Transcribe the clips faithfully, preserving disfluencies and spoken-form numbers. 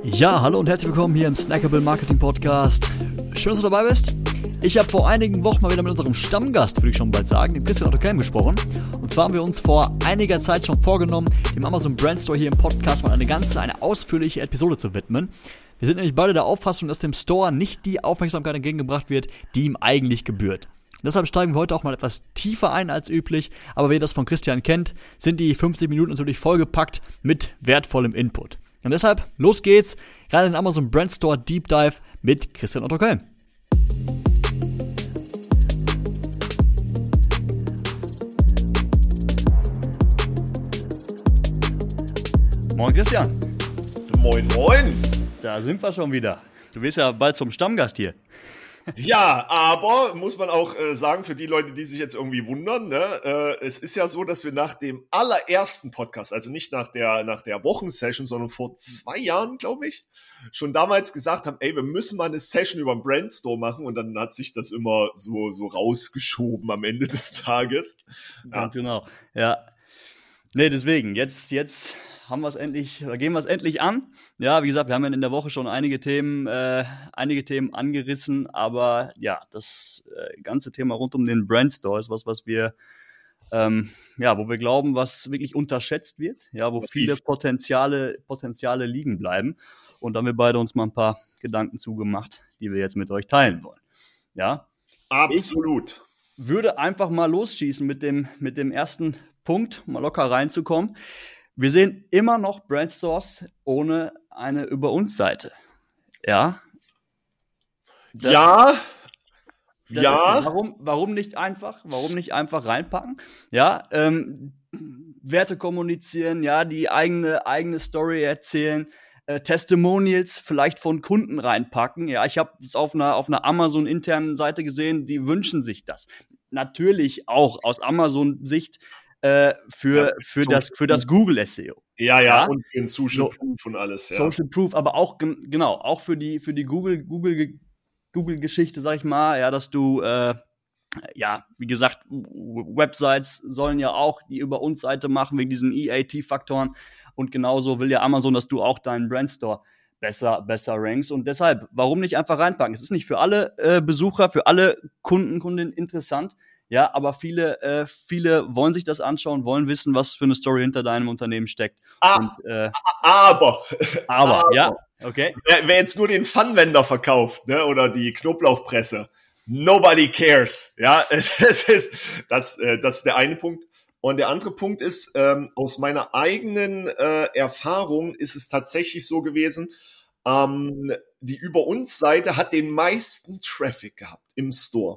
Ja, hallo und herzlich willkommen hier im Snackable Marketing Podcast. Schön, dass du dabei bist. Ich habe vor einigen Wochen mal wieder mit unserem Stammgast, würde ich schon bald sagen, dem Christian Otto Kelm gesprochen. Und zwar haben wir uns vor einiger Zeit schon vorgenommen, dem Amazon Brand Store hier im Podcast mal eine ganze, eine ausführliche Episode zu widmen. Wir sind nämlich beide der Auffassung, dass dem Store nicht die Aufmerksamkeit entgegengebracht wird, die ihm eigentlich gebührt. Deshalb steigen wir heute auch mal etwas tiefer ein als üblich, aber wie ihr das von Christian kennt, sind die fünfzig Minuten natürlich vollgepackt mit wertvollem Input. Und deshalb, los geht's, gerade in den Amazon Brand Store Deep Dive mit Christian Otto Kelm. Moin Christian. Moin, moin. Da sind wir schon wieder. Du wirst ja bald zum Stammgast hier. Ja, aber muss man auch äh, sagen, für die Leute, die sich jetzt irgendwie wundern, ne, äh, es ist ja so, dass wir nach dem allerersten Podcast, also nicht nach der, nach der Wochensession, sondern vor zwei Jahren, glaube ich, schon damals gesagt haben, ey, wir müssen mal eine Session über den Brand Store machen, und dann hat sich das immer so, so rausgeschoben am Ende des Tages. Ganz ja. Genau, ja. Nee, deswegen, jetzt, jetzt haben wir es endlich, oder gehen wir es endlich an. Ja, wie gesagt, wir haben ja in der Woche schon einige Themen, äh, einige Themen angerissen, aber ja, das äh, ganze Thema rund um den Brand Store ist was, was wir, ähm, ja, wo wir glauben, was wirklich unterschätzt wird, ja, wo viele Potenziale, Potenziale liegen bleiben. Und da haben wir beide uns mal ein paar Gedanken zugemacht, die wir jetzt mit euch teilen wollen. Ja. Absolut. Ich würde einfach mal losschießen mit dem, mit dem ersten Punkt, um mal locker reinzukommen. Wir sehen immer noch Brandstores ohne eine Über-uns-Seite. Ja. Das, ja. das ja. Ist, warum, warum nicht einfach? Warum nicht einfach reinpacken? Ja. Ähm, Werte kommunizieren, ja, die eigene, eigene Story erzählen, äh, Testimonials vielleicht von Kunden reinpacken. Ja, ich habe das auf einer, auf einer Amazon-internen Seite gesehen, die wünschen sich das. Natürlich auch aus Amazon-Sicht Äh, für, ja, für, das, für das Google S E O. Ja, ja, ja, und für den Social so, Proof und alles. Ja. Social Proof, aber auch, genau, auch für die, für die Google, Google, Google-Geschichte, sag ich mal, ja, dass du, äh, ja, wie gesagt, Websites sollen ja auch die Über-uns-Seite machen, wegen diesen E A T-Faktoren, und genauso will ja Amazon, dass du auch deinen Brandstore besser, besser rankst, und deshalb, warum nicht einfach reinpacken? Es ist nicht für alle äh, Besucher, für alle Kunden, Kundinnen interessant. Ja, aber viele, äh, viele wollen sich das anschauen, wollen wissen, was für eine Story hinter deinem Unternehmen steckt. Ah, und, äh, aber, aber, aber, ja, okay. Wer, wer jetzt nur den Funwender verkauft, ne, oder die Knoblauchpresse, nobody cares. Ja, das ist, das, äh, das ist der eine Punkt. Und der andere Punkt ist, ähm, aus meiner eigenen äh, Erfahrung ist es tatsächlich so gewesen, ähm, die Über-uns-Seite hat den meisten Traffic gehabt im Store.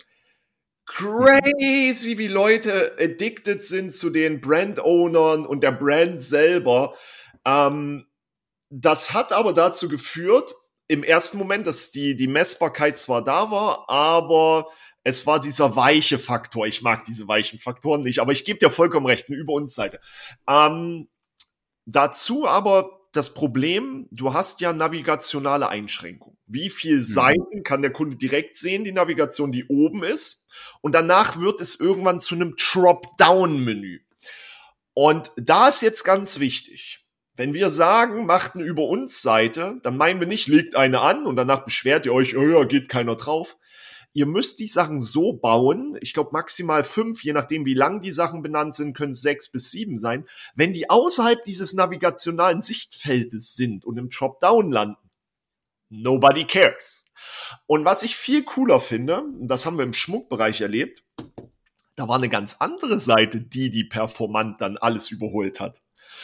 Crazy, wie Leute addicted sind zu den Brand-Ownern und der Brand selber. Ähm, das hat aber dazu geführt, im ersten Moment, dass die, die Messbarkeit zwar da war, aber es war dieser weiche Faktor. Ich mag diese weichen Faktoren nicht, aber ich gebe dir vollkommen recht, eine Über-uns-Seite. Ähm, dazu aber das Problem, du hast ja navigationale Einschränkungen. Wie viele Seiten kann der Kunde direkt sehen, die Navigation, die oben ist? Und danach wird es irgendwann zu einem Drop-Down-Menü. Und da ist jetzt ganz wichtig, wenn wir sagen, macht eine Über-uns-Seite, dann meinen wir nicht, legt eine an und danach beschwert ihr euch, oh ja, geht keiner drauf. Ihr müsst die Sachen so bauen, ich glaube maximal fünf, je nachdem wie lang die Sachen benannt sind, können es sechs bis sieben sein. Wenn die außerhalb dieses navigationalen Sichtfeldes sind und im Dropdown landen, nobody cares. Und was ich viel cooler finde, und das haben wir im Schmuckbereich erlebt, da war eine ganz andere Seite, die die performant dann alles überholt hat.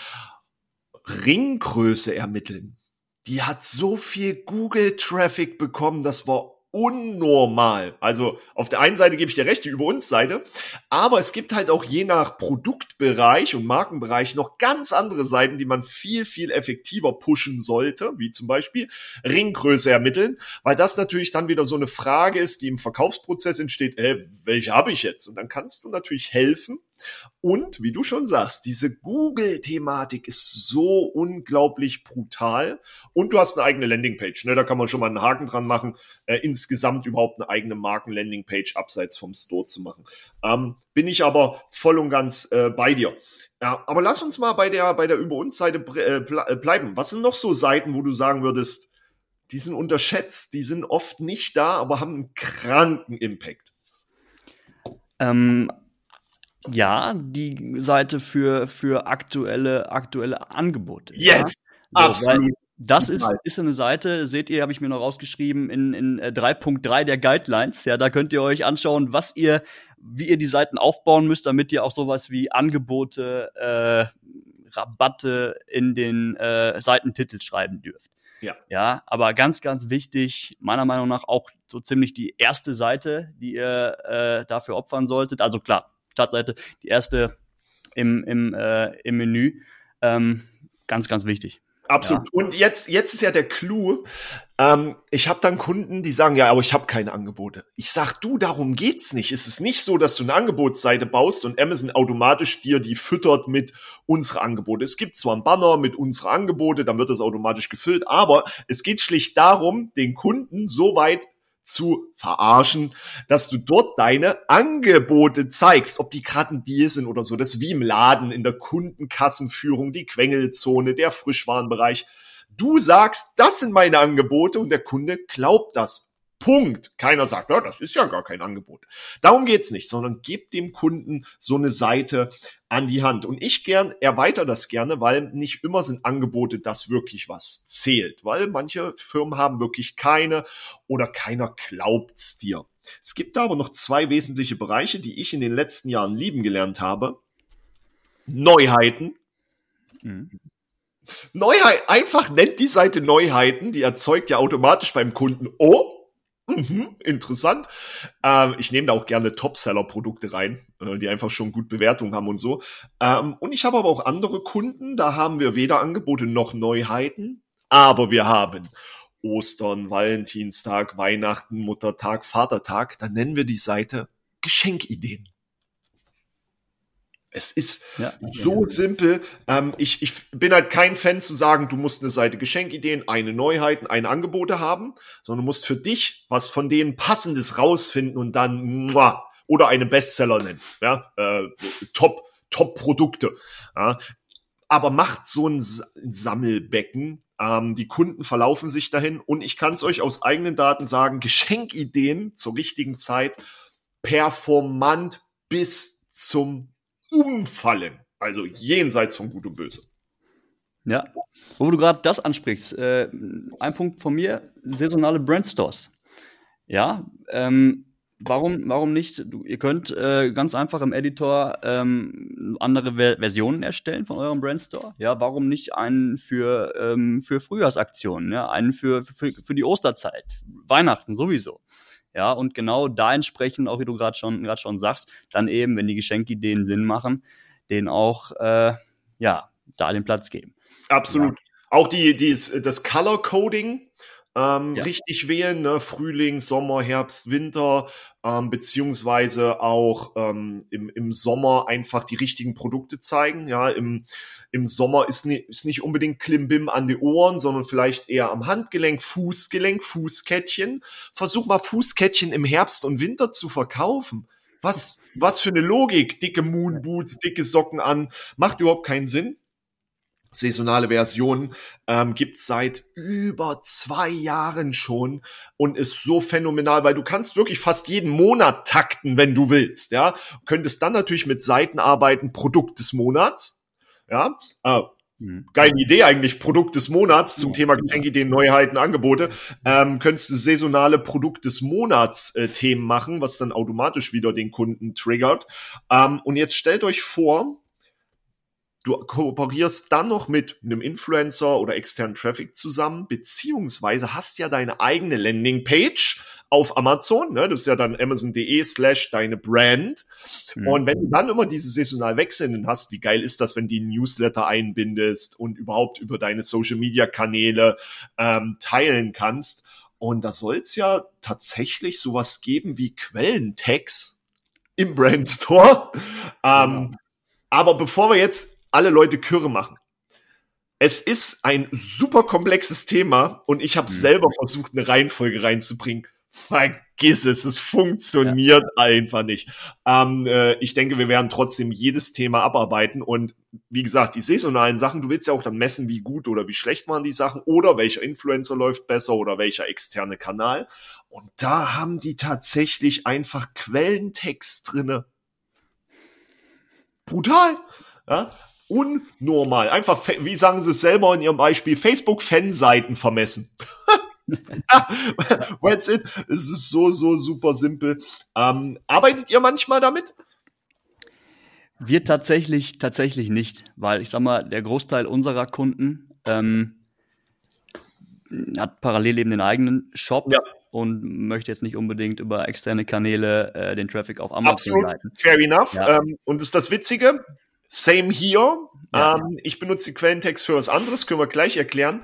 Ringgröße ermitteln. Die hat so viel Google-Traffic bekommen, das war unnormal. Also auf der einen Seite gebe ich dir recht, die Über-uns-Seite, aber es gibt halt auch je nach Produktbereich und Markenbereich noch ganz andere Seiten, die man viel, viel effektiver pushen sollte, wie zum Beispiel Ringgröße ermitteln, weil das natürlich dann wieder so eine Frage ist, die im Verkaufsprozess entsteht, äh, welche habe ich jetzt? Und dann kannst du natürlich helfen, Und wie du schon sagst, diese Google-Thematik ist so unglaublich brutal. Und du hast eine eigene Landingpage, ne? Da kann man schon mal einen Haken dran machen, äh, insgesamt überhaupt eine eigene Marken-Landingpage abseits vom Store zu machen. Ähm, bin ich aber voll und ganz äh, bei dir. Ja, aber lass uns mal bei der, bei der Über uns Seite äh, bleiben. Was sind noch so Seiten, wo du sagen würdest, die sind unterschätzt, die sind oft nicht da, aber haben einen kranken Impact? Ähm, ja, die Seite für, für aktuelle, aktuelle Angebote. Yes! Ja? So, absolut. Das ist, ist eine Seite, seht ihr, habe ich mir noch rausgeschrieben, in, in drei Punkt drei der Guidelines. Ja, da könnt ihr euch anschauen, was ihr, wie ihr die Seiten aufbauen müsst, damit ihr auch sowas wie Angebote, äh, Rabatte in den äh, Seitentitel schreiben dürft. Ja. Ja, aber ganz, ganz wichtig, meiner Meinung nach auch so ziemlich die erste Seite, die ihr äh, dafür opfern solltet. Also klar, Startseite, die erste im, im, äh, im Menü. Ähm, ganz, ganz wichtig. Absolut. Ja. Und jetzt, jetzt ist ja der Clou. Ähm, ich habe dann Kunden, die sagen, ja, aber ich habe keine Angebote. Ich sag, du, darum geht's nicht. Es ist nicht so, dass du eine Angebotsseite baust und Amazon automatisch dir die füttert mit unsere Angebote. Es gibt zwar einen Banner mit unsere Angebote, dann wird das automatisch gefüllt, aber es geht schlicht darum, den Kunden so weit zu verarschen, dass du dort deine Angebote zeigst, ob die gerade ein Deal sind oder so. Das ist wie im Laden, in der Kundenkassenführung, die Quengelzone, der Frischwarenbereich. Du sagst, das sind meine Angebote und der Kunde glaubt das. Punkt. Keiner sagt, ja, das ist ja gar kein Angebot. Darum geht's nicht, sondern gib dem Kunden so eine Seite an die Hand. Und ich gern erweitere das gerne, weil nicht immer sind Angebote das wirklich, was zählt. Weil manche Firmen haben wirklich keine oder keiner glaubt's dir. Es gibt da aber noch zwei wesentliche Bereiche, die ich in den letzten Jahren lieben gelernt habe. Neuheiten. Mhm. Neuheit, einfach nennt die Seite Neuheiten, die erzeugt ja automatisch beim Kunden, oh, Mhm, interessant. Ähm, ich nehme da auch gerne Topseller-Produkte rein, äh, die einfach schon gut Bewertungen haben und so. Ähm, und ich habe aber auch andere Kunden, da haben wir weder Angebote noch Neuheiten, aber wir haben Ostern, Valentinstag, Weihnachten, Muttertag, Vatertag. Dann nennen wir die Seite Geschenkideen. Es ist ja, so ja. simpel. Ähm, ich, ich bin halt kein Fan zu sagen, du musst eine Seite Geschenkideen, eine Neuheiten, eine Angebote haben, sondern du musst für dich was von denen Passendes rausfinden und dann muah, oder eine Bestseller nennen. Ja, äh, Top, Top-Produkte. Ja. Aber macht so ein Sammelbecken. Ähm, die Kunden verlaufen sich dahin und ich kann es euch aus eigenen Daten sagen, Geschenkideen zur richtigen Zeit performant bis zum Umfallen, also jenseits von Gut und Böse. Ja, wo du gerade das ansprichst, äh, ein Punkt von mir, saisonale Brandstores. Ja, ähm, warum, warum nicht? Du, ihr könnt äh, ganz einfach im Editor ähm, andere Ver- Versionen erstellen von eurem Brandstore. Ja, warum nicht einen für, ähm, für Frühjahrsaktionen, ja, einen für, für, für die Osterzeit, Weihnachten sowieso. Ja, und genau da entsprechend, auch wie du gerade schon, gerade schon sagst, dann eben, wenn die Geschenkideen Sinn machen, denen auch, äh, ja, da den Platz geben. Absolut. Ja. Auch die, die, das Color Coding, ähm, ja. richtig wählen, ne? Frühling, Sommer, Herbst, Winter, ähm, beziehungsweise auch ähm, im, im Sommer einfach die richtigen Produkte zeigen. Ja, im, im Sommer ist, nie, ist nicht unbedingt Klimbim an die Ohren, sondern vielleicht eher am Handgelenk, Fußgelenk, Fußkettchen. Versuch mal Fußkettchen im Herbst und Winter zu verkaufen. Was, was für eine Logik? Dicke Moonboots, dicke Socken an, macht überhaupt keinen Sinn. Saisonale Version ähm, gibt's seit über zwei Jahren schon und ist so phänomenal, weil du kannst wirklich fast jeden Monat takten, wenn du willst, ja. Könntest dann natürlich mit Seiten arbeiten, Produkt des Monats, ja. Äh, mhm. Geile Idee eigentlich, Produkt des Monats zum ja, Thema Geschenkideen, Neuheiten, Angebote. Ähm, könntest du saisonale Produkt des Monats äh, Themen machen, was dann automatisch wieder den Kunden triggert. Ähm, und jetzt stellt euch vor, du kooperierst dann noch mit einem Influencer oder externen Traffic zusammen, beziehungsweise hast ja deine eigene Landingpage auf Amazon, ne? Das ist ja dann amazon.de slash deine Brand. Mhm. Und wenn du dann immer diese saisonal wechselnden hast, wie geil ist das, wenn du die Newsletter einbindest und überhaupt über deine Social-Media-Kanäle ähm, teilen kannst. Und da soll es ja tatsächlich sowas geben wie Quellentags im Brandstore. Ähm, Genau. Aber bevor wir jetzt alle Leute Kürre machen, es ist ein super komplexes Thema und ich habe Hm. selber versucht, eine Reihenfolge reinzubringen. Vergiss es, es funktioniert ja. einfach nicht. Ähm, äh, ich denke, wir werden trotzdem jedes Thema abarbeiten und wie gesagt, die saisonalen Sachen, du willst ja auch dann messen, wie gut oder wie schlecht waren die Sachen oder welcher Influencer läuft besser oder welcher externe Kanal. Und da haben die tatsächlich einfach Quellentext drinne. Brutal, ja. Unnormal. Einfach, wie sagen sie es selber in ihrem Beispiel, Facebook-Fanseiten vermessen. That's it. Es ist so, so super simpel. Ähm, arbeitet ihr manchmal damit? Wir tatsächlich, tatsächlich nicht, weil ich sag mal, der Großteil unserer Kunden ähm, hat parallel eben den eigenen Shop ja. und möchte jetzt nicht unbedingt über externe Kanäle äh, den Traffic auf Amazon leiten. Absolut, fair enough. Ja. Ähm, und das ist das Witzige, same here. Ja. Ähm, ich benutze Quellentext für was anderes, können wir gleich erklären.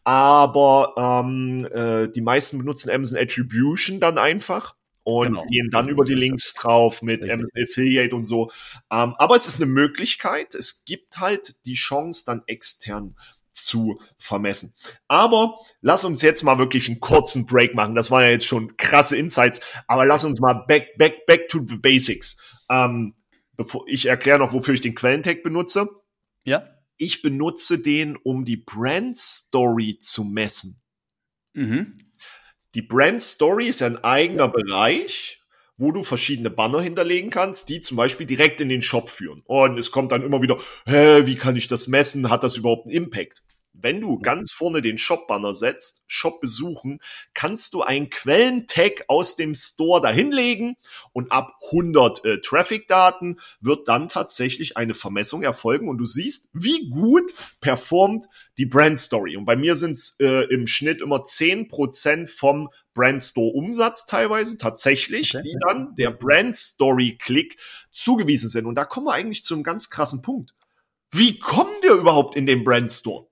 Aber ähm, äh, die meisten benutzen Amazon Attribution dann einfach und genau. gehen dann über die Links drauf mit Richtig. Amazon Affiliate und so. Ähm, aber es ist eine Möglichkeit. Es gibt halt die Chance, dann extern zu vermessen. Aber lass uns jetzt mal wirklich einen kurzen Break machen. Das waren ja jetzt schon krasse Insights. Aber lass uns mal back, back, back to the basics. Ähm, bevor ich erkläre noch, wofür ich den Quellentag benutze. Ja. Ich benutze den, um die Brand Story zu messen. Mhm. Die Brand Story ist ein eigener Bereich, wo du verschiedene Banner hinterlegen kannst, die zum Beispiel direkt in den Shop führen. Und es kommt dann immer wieder, hä, wie kann ich das messen? Hat das überhaupt einen Impact? Wenn du ganz vorne den Shop-Banner setzt, Shop besuchen, kannst du einen Quellentag aus dem Store dahinlegen und ab hundert äh, Traffic-Daten wird dann tatsächlich eine Vermessung erfolgen und du siehst, wie gut performt die Brand-Story. Und bei mir sind es äh, im Schnitt immer zehn Prozent vom Brand-Store-Umsatz teilweise tatsächlich, okay. die dann der Brand-Story-Klick zugewiesen sind. Und da kommen wir eigentlich zu einem ganz krassen Punkt. Wie kommen wir überhaupt in den Brand-Store?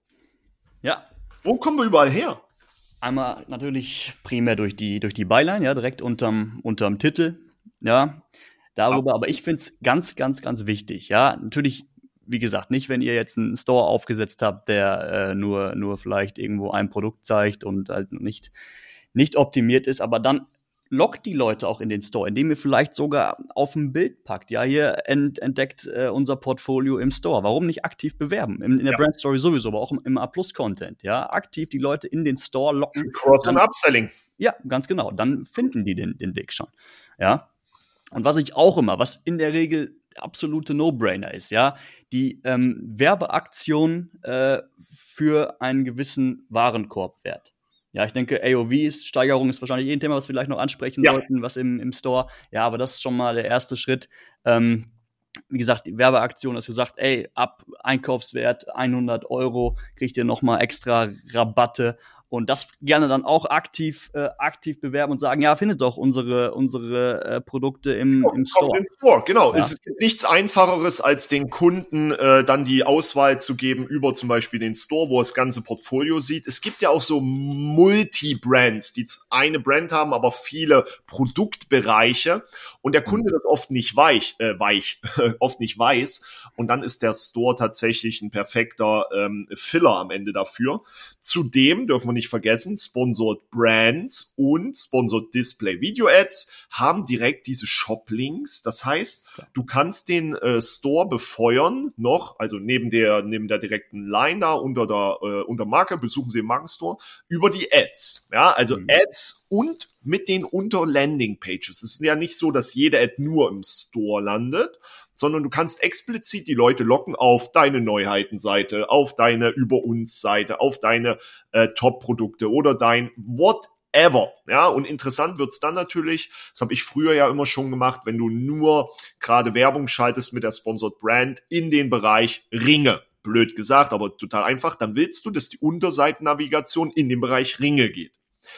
Ja. Wo kommen wir überall her? Einmal natürlich primär durch die, durch die Byline, ja, direkt unterm, unterm Titel, ja, darüber. Aber ich finde es ganz, ganz, ganz wichtig, ja. Natürlich, wie gesagt, nicht, wenn ihr jetzt einen Store aufgesetzt habt, der äh, nur, nur vielleicht irgendwo ein Produkt zeigt und halt nicht, nicht optimiert ist, aber dann lockt die Leute auch in den Store, indem ihr vielleicht sogar auf ein Bild packt. Ja, hier ent, entdeckt äh, unser Portfolio im Store. Warum nicht aktiv bewerben? In, in der ja. Brand Story sowieso, aber auch im, im A-Plus-Content. Ja, aktiv die Leute in den Store locken. Für Cross- und Upselling. Ja, ganz genau. Dann finden die den, den Weg schon. Ja. Und was ich auch immer, was in der Regel absolute No-Brainer ist, ja, die ähm, Werbeaktion äh, für einen gewissen Warenkorbwert. Ja, ich denke, A O V-Steigerung ist wahrscheinlich eh ein Thema, was wir vielleicht noch ansprechen ja. sollten, was im, im Store. Ja, aber das ist schon mal der erste Schritt. Ähm, wie gesagt, die Werbeaktion ist gesagt, ey, ab Einkaufswert hundert Euro kriegt ihr nochmal extra Rabatte. Und das gerne dann auch aktiv äh, aktiv bewerben und sagen, ja, findet doch unsere unsere äh, Produkte im, genau, im Store. Kommt in Store. Genau, ja. Es gibt nichts Einfacheres, als den Kunden äh, dann die Auswahl zu geben über zum Beispiel den Store, wo er das ganze Portfolio sieht. Es gibt ja auch so Multi-Brands, die eine Brand haben, aber viele Produktbereiche und der Kunde das oft nicht weich, äh, weich oft nicht weiß. Und dann ist der Store tatsächlich ein perfekter ähm, Filler am Ende dafür. Zudem dürfen wir nicht vergessen, Sponsored Brands und Sponsored Display Video Ads haben direkt diese Shop-Links. Das heißt, du kannst den äh, Store befeuern noch, also neben der neben der direkten Line da unter der äh, unter Marke, besuchen Sie den Markenstore, über die Ads. Ja, also mhm. Ads und mit den unter Landing Pages. Es ist ja nicht so, dass jede Ad nur im Store landet, sondern du kannst explizit die Leute locken auf deine Neuheitenseite, auf deine Über-uns-Seite, auf deine äh, Top-Produkte oder dein whatever. Ja, und interessant wird's dann natürlich, das habe ich früher ja immer schon gemacht, wenn du nur gerade Werbung schaltest mit der Sponsored Brand in den Bereich Ringe. Blöd gesagt, aber total einfach. Dann willst du, dass die Unterseitennavigation in den Bereich Ringe geht.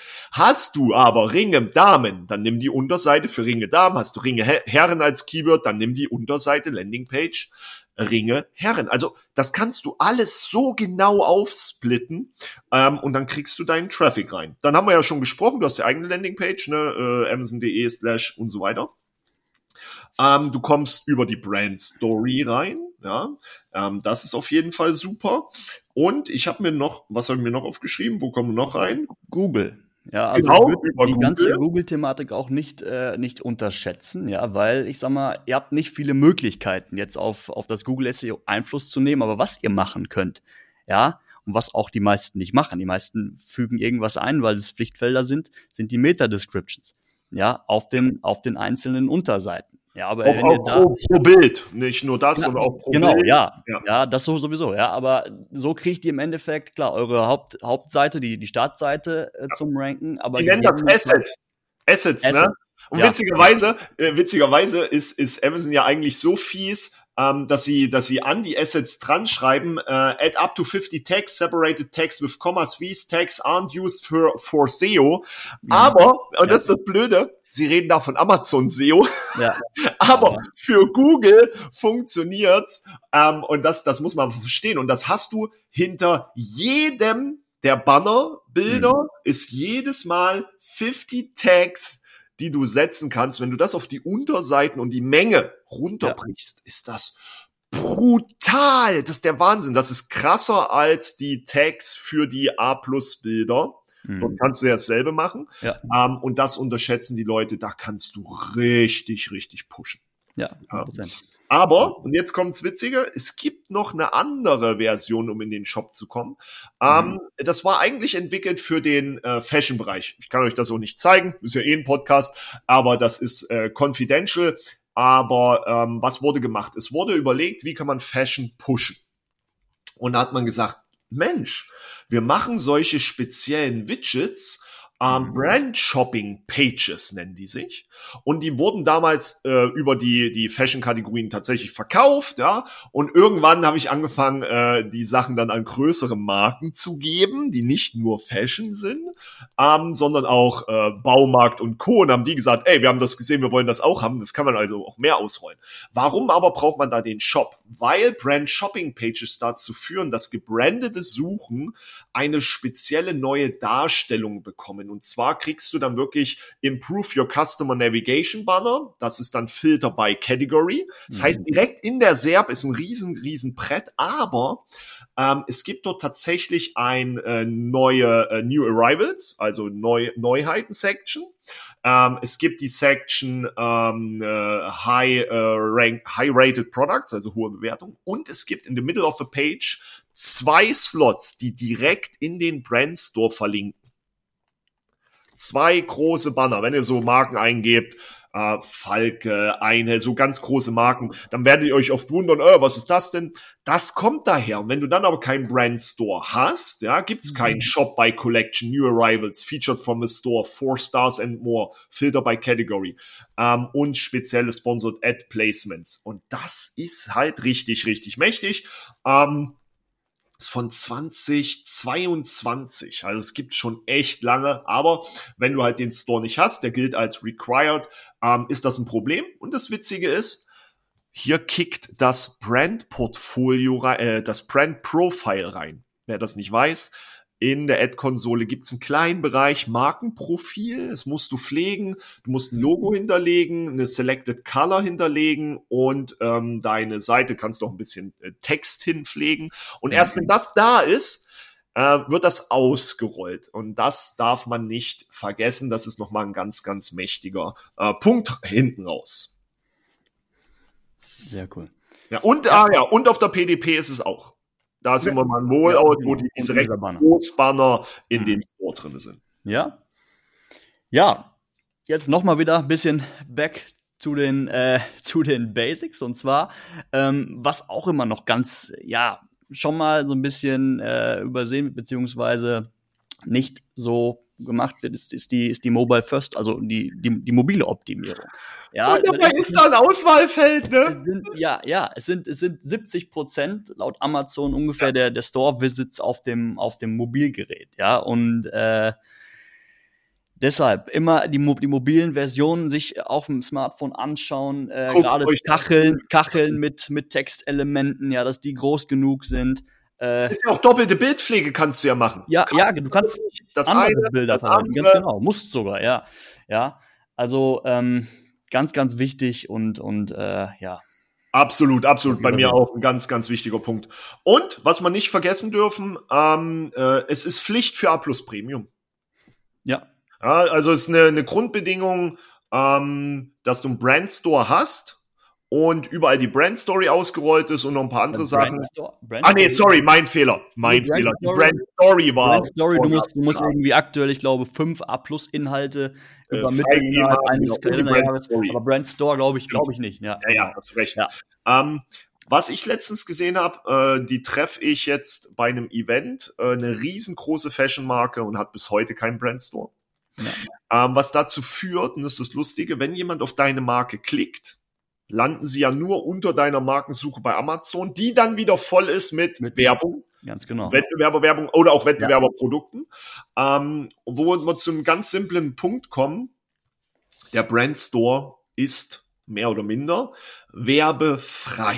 Hast du aber Ringe Damen, dann nimm die Unterseite für Ringe Damen. Hast du Ringe Herren als Keyword, dann nimm die Unterseite Landingpage Ringe Herren. Also das kannst du alles so genau aufsplitten ähm, und dann kriegst du deinen Traffic rein. Dann haben wir ja schon gesprochen, du hast die eigene Landingpage, ne, äh, amazon.de slash und so weiter. Ähm, du kommst über die Brand Story rein. Ja, ähm, das ist auf jeden Fall super. Und ich habe mir noch, was habe ich mir noch aufgeschrieben? Wo kommen wir noch rein? Google. Ja, also Genau, ich würde über die Google. ganze Google-Thematik auch nicht, äh, nicht unterschätzen, ja, weil ich sag mal, ihr habt nicht viele Möglichkeiten, jetzt auf, auf das Google S E O Einfluss zu nehmen, aber was ihr machen könnt, ja, und was auch die meisten nicht machen, die meisten fügen irgendwas ein, weil es Pflichtfelder sind, sind die Meta-Descriptions, ja, auf den, auf den einzelnen Unterseiten. Ja, aber Auch, wenn ihr auch da, pro, pro Bild, nicht nur das, ja, sondern auch pro genau, Bild. ja, Ja. ja, das so sowieso, ja, aber so kriegt ihr im Endeffekt, klar, eure Haupt, Hauptseite, die, die Startseite äh, zum Ranken, aber Die nennen das gegebenenfalls- Asset. Assets, Asset. ne? Und Ja. witzigerweise, äh, witzigerweise ist, ist Amazon ja eigentlich so fies, ähm, dass sie, dass sie an die Assets dran schreiben, äh, add up to fifty tags, separated tags with commas, these tags aren't used for, for S E O. Mhm. Aber, und Ja. das ist das Blöde, sie reden da von Amazon S E O. Ja. Aber Ja. für Google funktioniert's, ähm, und das, das muss man verstehen. Und das hast du hinter jedem der Bannerbilder, Mhm. ist jedes Mal fifty Tags, die du setzen kannst. Wenn du das auf die Unterseiten und die Menge runterbrichst, ist das brutal. Das ist der Wahnsinn. Das ist krasser als die Tags für die A-Plus-Bilder. Mhm. Dort kannst du ja dasselbe machen. Ja. Ähm, und das unterschätzen die Leute. Da kannst du richtig, richtig pushen. Ja, hundert Prozent. Aber, und jetzt kommt's Witzige, es gibt noch eine andere Version, um in den Shop zu kommen. Ähm, Mhm. das war eigentlich entwickelt für den äh, Fashion-Bereich. Ich kann euch das auch nicht zeigen, ist ja eh ein Podcast, aber das ist äh, confidential. Aber ähm, was wurde gemacht? Es wurde überlegt, wie kann man Fashion pushen? Und da hat man gesagt, Mensch, wir machen solche speziellen Widgets, ähm, Mhm. Brand-Shopping-Pages nennen die sich. Und die wurden damals äh, über die, die Fashion-Kategorien tatsächlich verkauft, ja. Und irgendwann habe ich angefangen, äh, die Sachen dann an größere Marken zu geben, die nicht nur Fashion sind, ähm, sondern auch äh, Baumarkt und Co. Und haben die gesagt, ey, wir haben das gesehen, wir wollen das auch haben. Das kann man also auch mehr ausrollen. Warum aber braucht man da den Shop? Weil Brand-Shopping-Pages dazu führen, dass gebrandete Suchen eine spezielle neue Darstellung bekommen. Und zwar kriegst du dann wirklich Improve Your Customer Navigation Banner. Das ist dann Filter by Category. Das Mhm. heißt, direkt in der S E R P ist ein riesen, riesen Brett, aber ähm, es gibt dort tatsächlich ein äh, neue äh, New Arrivals, also Neu Neuheiten-Section. Ähm, es gibt die Section ähm, äh, High, äh, rank, High Rated Products, also hohe Bewertung. Und es gibt in the middle of the page zwei Slots, die direkt in den Brand Store verlinken. Zwei große Banner, wenn ihr so Marken eingebt, äh, Falke, eine, so ganz große Marken, dann werdet ihr euch oft wundern, äh, was ist das denn? Das kommt daher. Und wenn du dann aber keinen Brand Store hast, ja, gibt's keinen Shop by Collection, New Arrivals, Featured from the Store, Four Stars and More, Filter by Category ähm, und spezielle Sponsored Ad Placements. Und das ist halt richtig, richtig mächtig. Ähm, ist von zwanzig zweiundzwanzig. Also es gibt schon echt lange, aber wenn du halt den Store nicht hast, der gilt als required, ähm, ist das ein Problem. Und das Witzige ist, hier kickt das Brand-Portfolio, äh, das Brand-Profile rein. Wer das nicht weiß, in der Ad-Konsole gibt es einen kleinen Bereich Markenprofil. Das musst du pflegen. Du musst ein Logo hinterlegen, eine Selected Color hinterlegen und ähm, deine Seite kannst du auch ein bisschen äh, Text hinpflegen. Und erst wenn das da ist, äh, wird das ausgerollt. Und das darf man nicht vergessen. Das ist nochmal ein ganz, ganz mächtiger äh, Punkt hinten raus. Sehr cool. Ja, und, ja. Ah, ja, und auf der P D P ist es auch. Da ist immer mal ein Rollout, ja, wo die direkt Großbanner in mhm. den Store drin sind. Ja. Ja, jetzt nochmal wieder ein bisschen back zu den, äh, zu den Basics. Und zwar, ähm, was auch immer noch ganz, ja, schon mal so ein bisschen äh, übersehen, beziehungsweise nicht so gemacht wird, ist, ist, die, ist die Mobile First, also die, die, die mobile Optimierung. Ja, und dabei ist da ein Auswahlfeld, ne? Es sind, ja, ja, es sind, es sind siebzig Prozent laut Amazon ungefähr ja. der, der Store-Visits auf dem, auf dem Mobilgerät, ja, und äh, deshalb immer die, die mobilen Versionen sich auf dem Smartphone anschauen, äh, gerade Kacheln, Kacheln mit, mit Textelementen, ja, dass die groß genug sind. Äh, ist ja auch doppelte Bildpflege kannst du ja machen. Ja, kannst ja, du kannst das andere eine, Bilder das verwenden, andere. ganz genau, musst sogar, ja. Ja, also ähm, ganz, ganz wichtig und, und äh, ja. Absolut, absolut. Bei mir auch ein ganz, ganz wichtiger Punkt. Und was wir nicht vergessen dürfen, ähm, äh, es ist Pflicht für A plus Premium. Ja. Ja, also es ist eine, eine Grundbedingung, ähm, dass du einen Brandstore hast und überall die Brandstory ausgerollt ist und noch ein paar andere Sachen. Brandstore, Brand ah nee, sorry, mein Fehler. Mein die Fehler. Die Brandstory, Brandstory war. Brandstory, du musst, du musst irgendwie aktuell, ich glaube, fünf A plus Inhalte äh, übermitteln innerhalb eines genau, Kalenderjahres. Aber Brandstore glaube ich, glaube ich nicht. Ja, ja, ja, hast du recht. Ja. Ähm, was ich letztens gesehen habe, äh, die treffe ich jetzt bei einem Event, äh, eine riesengroße Fashion-Marke und hat bis heute keinen Brandstore. Ja. Ähm, was dazu führt, und das ist das Lustige, wenn jemand auf deine Marke klickt, landen sie ja nur unter deiner Markensuche bei Amazon, die dann wieder voll ist mit, mit Werbung. Ganz genau. Wettbewerberwerbung oder auch Wettbewerberprodukten. Ja. Ähm, wo wir zu einem ganz simplen Punkt kommen. Der Brandstore ist mehr oder minder werbefrei.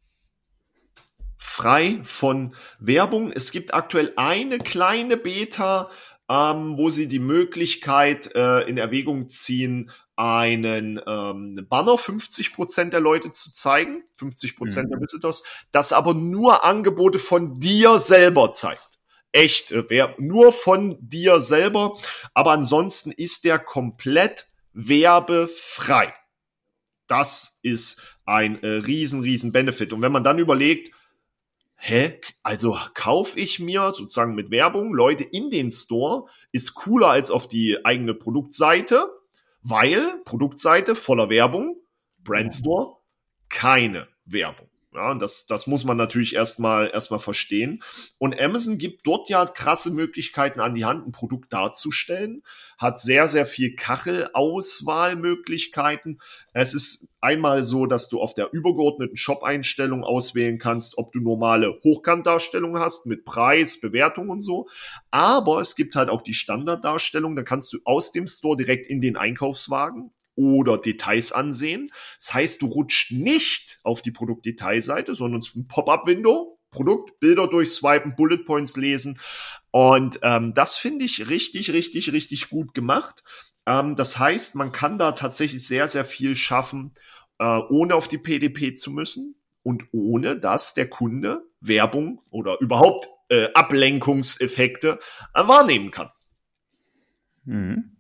Frei von Werbung. Es gibt aktuell eine kleine Beta, ähm, wo sie die Möglichkeit äh, in Erwägung ziehen, einen ähm, Banner fünfzig Prozent der Leute zu zeigen, fünfzig Prozent mhm. der Visitors, das aber nur Angebote von dir selber zeigt. Echt, äh, nur von dir selber, aber ansonsten ist der komplett werbefrei. Das ist ein äh, riesen, riesen Benefit. Und wenn man dann überlegt, hä, also kaufe ich mir sozusagen mit Werbung Leute in den Store, ist cooler als auf die eigene Produktseite, weil Produktseite voller Werbung, Brandstore, keine Werbung. Ja, und das, das muss man natürlich erstmal, erstmal verstehen. Und Amazon gibt dort ja krasse Möglichkeiten an die Hand, ein Produkt darzustellen, hat sehr, sehr viel Kachelauswahlmöglichkeiten. Es ist einmal so, dass du auf der übergeordneten Shop-Einstellung auswählen kannst, ob du normale Hochkantdarstellungen hast mit Preis, Bewertung und so. Aber es gibt halt auch die Standarddarstellung, da kannst du aus dem Store direkt in den Einkaufswagen oder Details ansehen. Das heißt, du rutscht nicht auf die Produktdetailseite, sondern ein Pop-up-Window, Produkt, Bilder durchswipen, Bullet Points lesen. Und ähm, das finde ich richtig, richtig, richtig gut gemacht. Ähm, das heißt, man kann da tatsächlich sehr, sehr viel schaffen, äh, ohne auf die P D P zu müssen und ohne, dass der Kunde Werbung oder überhaupt äh, Ablenkungseffekte äh, wahrnehmen kann. Mhm.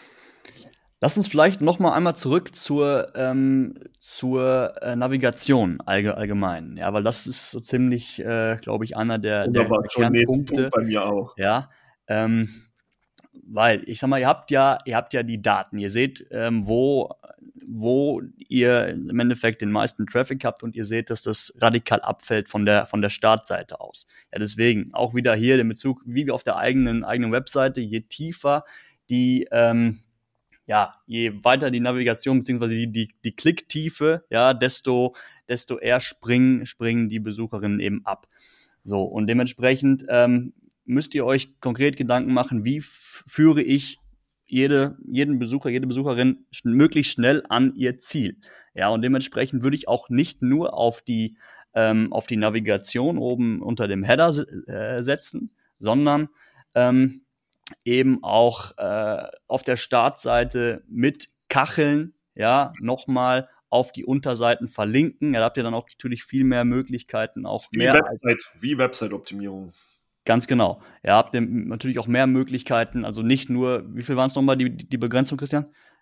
Lass uns vielleicht noch mal einmal zurück zur ähm, zur äh, Navigation allge- allgemein, ja, weil das ist so ziemlich, äh, glaube ich, einer der, der, der Kernpunkte bei mir auch. Ja, ähm, weil ich sag mal, ihr habt ja ihr habt ja die Daten, ihr seht, ähm, wo wo ihr im Endeffekt den meisten Traffic habt und ihr seht, dass das radikal abfällt von der von der Startseite aus. Ja, deswegen auch wieder hier in Bezug, wie auf der eigenen eigenen Webseite, je tiefer die ähm, ja, je weiter die Navigation beziehungsweise die, die, die Klicktiefe, ja, desto, desto eher springen, springen die Besucherinnen eben ab. So, und dementsprechend ähm, müsst ihr euch konkret Gedanken machen, wie f- führe ich jede, jeden Besucher, jede Besucherin sch- möglichst schnell an ihr Ziel. Ja, und dementsprechend würde ich auch nicht nur auf die, ähm, auf die Navigation oben unter dem Header äh, setzen, sondern ähm, eben auch äh, auf der Startseite mit Kacheln, ja, nochmal auf die Unterseiten verlinken. Ja, da habt ihr dann auch natürlich viel mehr Möglichkeiten, auch wie mehr Website, wie Website-Optimierung. Ganz genau. Ja, habt ihr natürlich auch mehr Möglichkeiten, also nicht nur, wie viel waren es nochmal, die, die Begrenzung, Christian?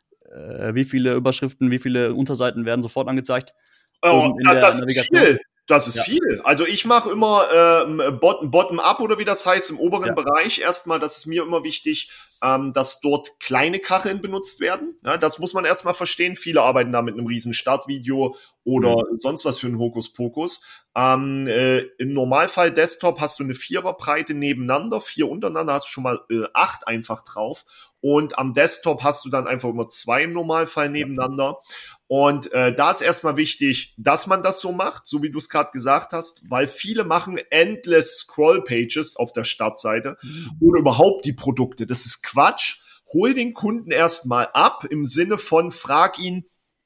Äh, wie viele Überschriften, wie viele Unterseiten werden sofort angezeigt? Oh, das ist viel. Das ist ja. viel. Also ich mache immer ähm, Bottom-up oder wie das heißt, im oberen ja. Bereich erstmal, das ist mir immer wichtig, ähm, dass dort kleine Kacheln benutzt werden. Ja, das muss man erstmal verstehen. Viele arbeiten da mit einem riesen Startvideo oder mhm. sonst was für einen Hokuspokus. Ähm, äh, im Normalfall Desktop hast du eine Viererbreite nebeneinander, vier untereinander, hast du schon mal äh, acht einfach drauf. Und am Desktop hast du dann einfach immer zwei im Normalfall nebeneinander. Und äh, da ist erstmal wichtig, dass man das so macht, so wie du es gerade gesagt hast, weil viele machen endless Scroll-Pages auf der Startseite mhm. oder überhaupt die Produkte. Das ist Quatsch. Hol den Kunden erstmal ab im Sinne von, frag ihn,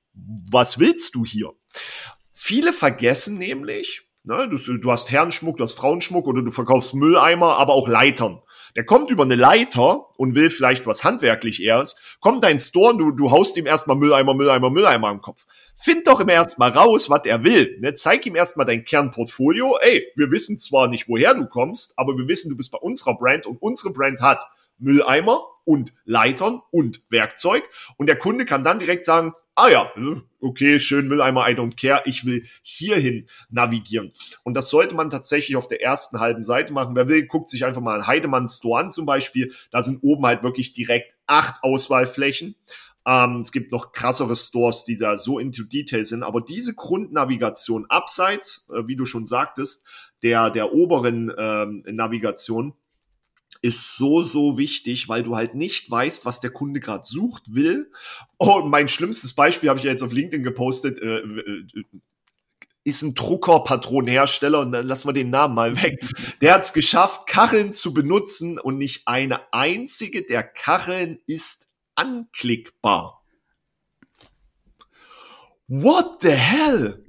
was willst du hier? Viele vergessen nämlich, ne, du, du hast Herrenschmuck, du hast Frauenschmuck oder du verkaufst Mülleimer, aber auch Leitern. Der kommt über eine Leiter und will vielleicht was handwerklich eres, kommt dein Store und du, du haust ihm erstmal Mülleimer, Mülleimer, Mülleimer am Kopf. Find doch immer erstmal raus, was er will. Ne? Zeig ihm erstmal dein Kernportfolio. Ey, wir wissen zwar nicht, woher du kommst, aber wir wissen, du bist bei unserer Brand und unsere Brand hat Mülleimer und Leitern und Werkzeug. Und der Kunde kann dann direkt sagen, ah ja, okay, schön, Mülleimer, I don't care, ich will hierhin navigieren. Und das sollte man tatsächlich auf der ersten halben Seite machen. Wer will, guckt sich einfach mal einen Heidemann Store an zum Beispiel. Da sind oben halt wirklich direkt acht Auswahlflächen. Ähm, es gibt noch krassere Stores, die da so into detail sind. Aber diese Grundnavigation abseits, äh, wie du schon sagtest, der, der oberen ähm, Navigation, ist so, so wichtig, weil du halt nicht weißt, was der Kunde gerade sucht, will. Oh, mein schlimmstes Beispiel habe ich ja jetzt auf LinkedIn gepostet, äh, äh, ist ein Druckerpatronenhersteller, und dann lassen wir den Namen mal weg. Der hat es geschafft, Kacheln zu benutzen und nicht eine einzige der Kacheln ist anklickbar. What the hell?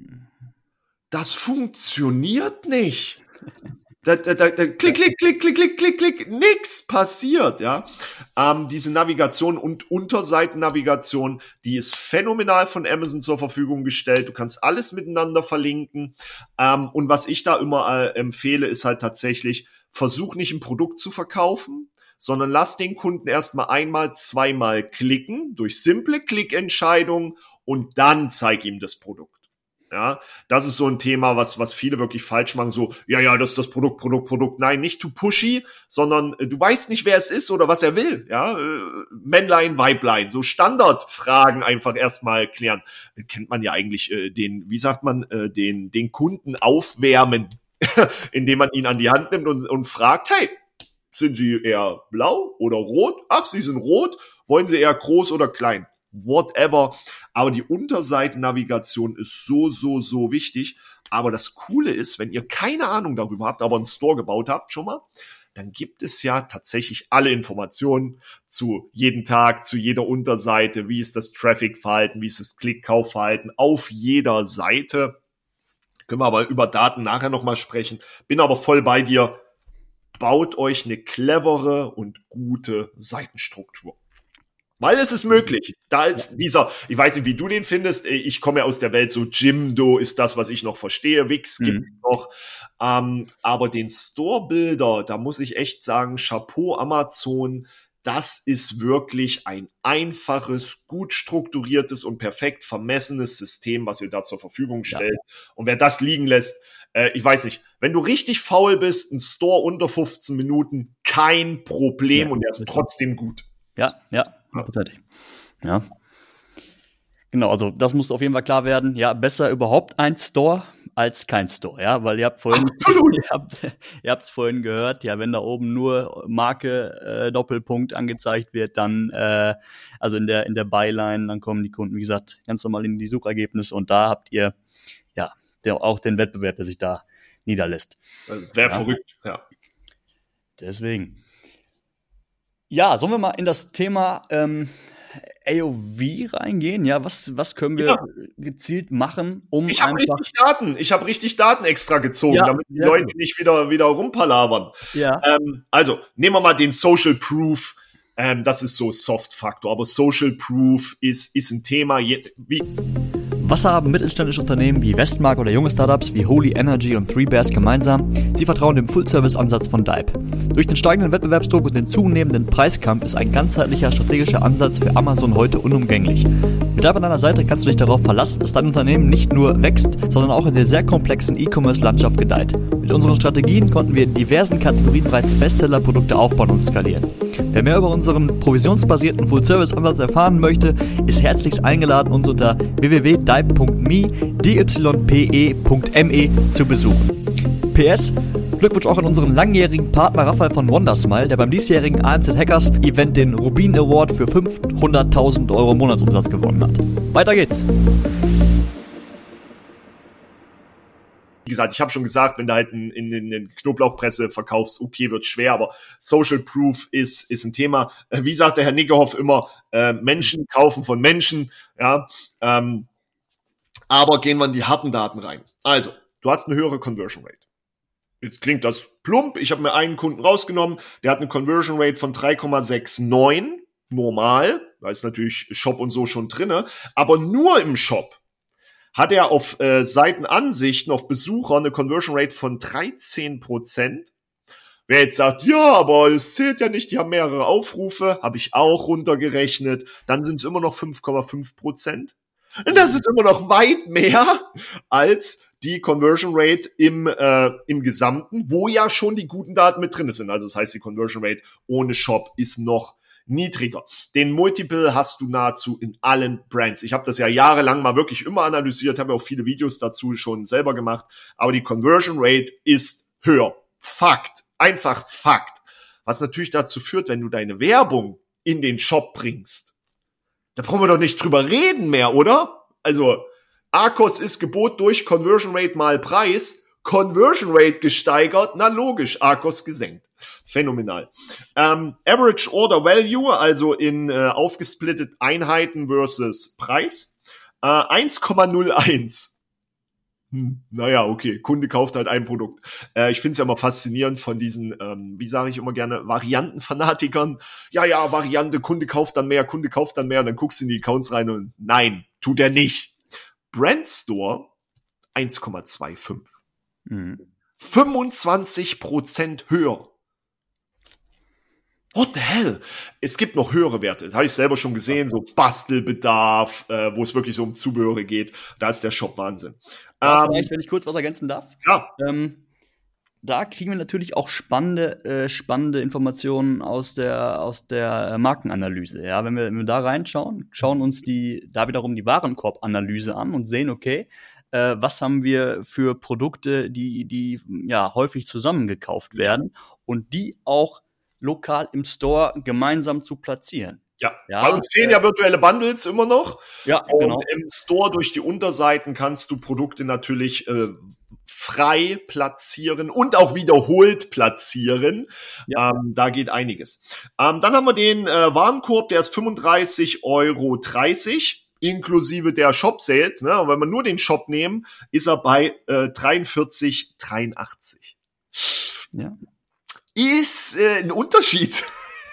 Das funktioniert nicht. Da, da, da, da, klick, klick, klick, klick, klick, klick, klick, nix passiert, ja. Ähm, diese Navigation und Unterseitennavigation, die ist phänomenal von Amazon zur Verfügung gestellt. Du kannst alles miteinander verlinken. Ähm, und was ich da immer äh, empfehle, ist halt tatsächlich, versuch nicht ein Produkt zu verkaufen, sondern lass den Kunden erstmal einmal, zweimal klicken, durch simple Klickentscheidungen, und dann zeig ihm das Produkt. Ja, das ist so ein Thema, was, was viele wirklich falsch machen. So, ja, ja, das ist das Produkt, Produkt, Produkt. Nein, nicht too pushy, sondern äh, du weißt nicht, wer es ist oder was er will. Ja, äh, Männlein, Weiblein. So Standardfragen einfach erstmal klären. Äh, kennt man ja eigentlich äh, den, wie sagt man, äh, den, den Kunden aufwärmen, indem man ihn an die Hand nimmt und, und fragt, hey, sind Sie eher blau oder rot? Ach, Sie sind rot. Wollen Sie eher groß oder klein? Whatever. Aber die Unterseitennavigation ist so, so, so wichtig. Aber das Coole ist, wenn ihr keine Ahnung darüber habt, aber einen Store gebaut habt schon mal, dann gibt es ja tatsächlich alle Informationen zu jedem Tag, zu jeder Unterseite. Wie ist das Traffic-Verhalten? Wie ist das Klick-Kauf-Verhalten auf jeder Seite? Können wir aber über Daten nachher nochmal sprechen. Bin aber voll bei dir. Baut euch eine clevere und gute Seitenstruktur. Weil es ist möglich. Da ist dieser, ich weiß nicht, wie du den findest, ich komme ja aus der Welt, so Jimdo ist das, was ich noch verstehe, Wix mhm. gibt's noch, ähm, aber den Store-Builder, da muss ich echt sagen, Chapeau Amazon, das ist wirklich ein einfaches, gut strukturiertes und perfekt vermessenes System, was ihr da zur Verfügung stellt. Ja. Und wer das liegen lässt, äh, ich weiß nicht, wenn du richtig faul bist, ein Store unter fünfzehn Minuten, kein Problem, ja, und der ist trotzdem gut. Ja, ja. Tatsächlich. Ja. Genau, also das muss auf jeden Fall klar werden. Ja, besser überhaupt ein Store als kein Store, ja, weil ihr habt vorhin, ihr habt, ihr habt's vorhin gehört, ja, wenn da oben nur Marke äh, Doppelpunkt angezeigt wird, dann äh, also in der in der Byline, dann kommen die Kunden, wie gesagt, ganz normal in die Suchergebnisse, und da habt ihr ja der, auch den Wettbewerb, der sich da niederlässt. Wäre ja. verrückt, ja. Deswegen. Ja, sollen wir mal in das Thema ähm, A O V reingehen? Ja, was, was können wir ja. gezielt machen, um ich hab einfach... richtig Daten, ich habe richtig Daten extra gezogen, ja, damit die ja. Leute nicht wieder, wieder rumpalavern. Ja. Ähm, also, nehmen wir mal den Social Proof. Ähm, das ist so Soft-Faktor, aber Social Proof ist, ist ein Thema. Je, wie Was haben mittelständische Unternehmen wie Westmark oder junge Startups wie Holy Energy und Three Bears gemeinsam? Sie vertrauen dem Full-Service-Ansatz von Dive. Durch den steigenden Wettbewerbsdruck und den zunehmenden Preiskampf ist ein ganzheitlicher strategischer Ansatz für Amazon heute unumgänglich. Mit Dive an deiner Seite kannst du dich darauf verlassen, dass dein Unternehmen nicht nur wächst, sondern auch in der sehr komplexen E-Commerce-Landschaft gedeiht. Mit unseren Strategien konnten wir in diversen Kategorien bereits Bestseller-Produkte aufbauen und skalieren. Wer mehr über unseren provisionsbasierten Full-Service-Ansatz erfahren möchte, ist herzlichst eingeladen, uns unter w w w punkt dive punkt me, d y p e punkt m e zu besuchen. P S Glückwunsch auch an unseren langjährigen Partner Raphael von Wondersmile, der beim diesjährigen A M Z Hackers Event den Rubin Award für fünfhunderttausend Euro Monatsumsatz gewonnen hat. Weiter geht's! Wie gesagt, ich habe schon gesagt, wenn du halt in, in, in Knoblauchpresse verkaufst, okay, wird schwer, aber Social Proof ist, ist ein Thema. Wie sagt der Herr Niggerhoff immer, äh, Menschen kaufen von Menschen, ja, ähm, aber gehen wir in die harten Daten rein. Also, du hast eine höhere Conversion Rate. jetzt klingt das plump, ich habe mir einen Kunden rausgenommen, der hat eine Conversion Rate von drei Komma neunundsechzig, normal, da ist natürlich Shop und so schon drinne, aber nur im Shop hat er auf äh, Seitenansichten, auf Besucher eine Conversion Rate von dreizehn Prozent. Wer jetzt sagt, ja, aber es zählt ja nicht, die haben mehrere Aufrufe, habe ich auch runtergerechnet, dann sind es immer noch fünf Komma fünf Prozent. Und das ist immer noch weit mehr als die Conversion Rate im, äh, im Gesamten, wo ja schon die guten Daten mit drin sind. Also das heißt, die Conversion Rate ohne Shop ist noch niedriger. Den Multiple hast du nahezu in allen Brands. Ich habe das ja jahrelang mal wirklich immer analysiert, habe auch viele Videos dazu schon selber gemacht, aber die Conversion Rate ist höher. Fakt. Einfach Fakt. Was natürlich dazu führt, wenn du deine Werbung in den Shop bringst, da brauchen wir doch nicht drüber reden mehr, oder? Also, A R C O S ist Gebot durch Conversion Rate mal Preis, Conversion Rate gesteigert, na logisch, A R C O S gesenkt. Phänomenal. Ähm, Average Order Value, also in äh, aufgesplittet Einheiten versus Preis, äh, eins Komma null eins. Hm, naja, okay, Kunde kauft halt ein Produkt. Äh, ich finde es ja immer faszinierend von diesen, ähm, wie sage ich immer gerne, Variantenfanatikern. Ja, ja, Variante, Kunde kauft dann mehr, Kunde kauft dann mehr. Und dann guckst du in die Accounts rein und nein, tut er nicht. Brandstore eins Komma fünfundzwanzig. Mhm. fünfundzwanzig Prozent höher. What the hell? Es gibt noch höhere Werte. Das habe ich selber schon gesehen, so Bastelbedarf, äh, wo es wirklich so um Zubehöre geht. Da ist der Shop Wahnsinn. Ja, vielleicht, wenn ich kurz was ergänzen darf. Ja. Ähm, da kriegen wir natürlich auch spannende, äh, spannende Informationen aus der, aus der Markenanalyse. Ja, wenn wir, wenn wir da reinschauen, schauen uns die, da wiederum die Warenkorbanalyse an und sehen, okay, äh, was haben wir für Produkte, die, die, ja, häufig zusammengekauft werden und die auch lokal im Store gemeinsam zu platzieren. Ja, ja, bei uns fehlen äh, ja virtuelle Bundles immer noch. Ja, und genau. Im Store durch die Unterseiten kannst du Produkte natürlich äh, frei platzieren und auch wiederholt platzieren. Ja. Ähm, da geht einiges. Ähm, dann haben wir den äh, Warenkorb, der ist fünfunddreißig Euro dreißig, inklusive der Shop-Sales. Ne? Und wenn wir nur den Shop nehmen, ist er bei äh, dreiundvierzig Euro dreiundachtzig. Ja. Ist äh, ein Unterschied.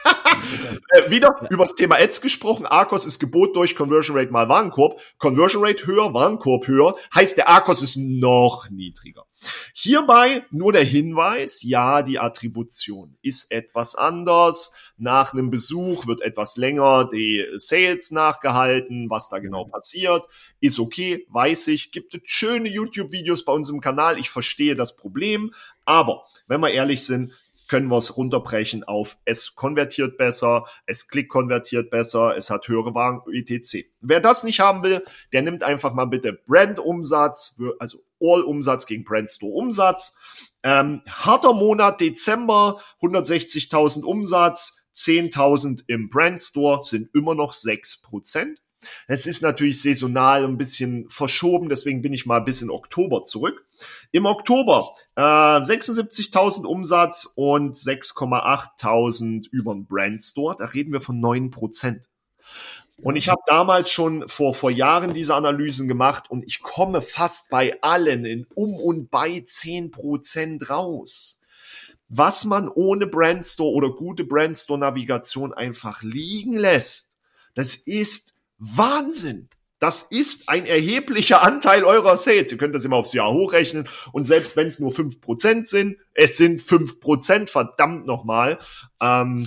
äh, wieder ja. Über das Thema Ads gesprochen. A R C O S ist Gebot durch Conversion Rate mal Warenkorb. Conversion Rate höher, Warenkorb höher. Heißt, der A R C O S ist noch niedriger. Hierbei nur der Hinweis, ja, die Attribution ist etwas anders. Nach einem Besuch wird etwas länger die Sales nachgehalten. Was da genau passiert, ist okay, weiß ich. Gibt es schöne YouTube-Videos bei uns im Kanal. Ich verstehe das Problem. Aber, wenn wir ehrlich sind, können wir es runterbrechen auf, es konvertiert besser, es klick-konvertiert besser, es hat höhere Waren, et cetera. Wer das nicht haben will, der nimmt einfach mal bitte Brand-Umsatz, also All-Umsatz gegen Brand-Store-Umsatz. Ähm, harter Monat Dezember, hundertsechzigtausend Umsatz, zehntausend im Brand-Store, sind immer noch sechs Prozent. Es ist natürlich saisonal ein bisschen verschoben, deswegen bin ich mal bis in Oktober zurück. Im Oktober äh, sechsundsiebzigtausend Umsatz und sechs Komma achttausend über den Brandstore. Da reden wir von neun Prozent. Und ich habe damals schon vor vor Jahren diese Analysen gemacht und ich komme fast bei allen in um und bei zehn Prozent raus. Was man ohne Brandstore oder gute Brandstore-Navigation einfach liegen lässt, das ist Wahnsinn. Das ist ein erheblicher Anteil eurer Sales. Ihr könnt das immer aufs Jahr hochrechnen. Und selbst wenn es nur fünf Prozent sind, es sind fünf Prozent, verdammt nochmal. Ähm,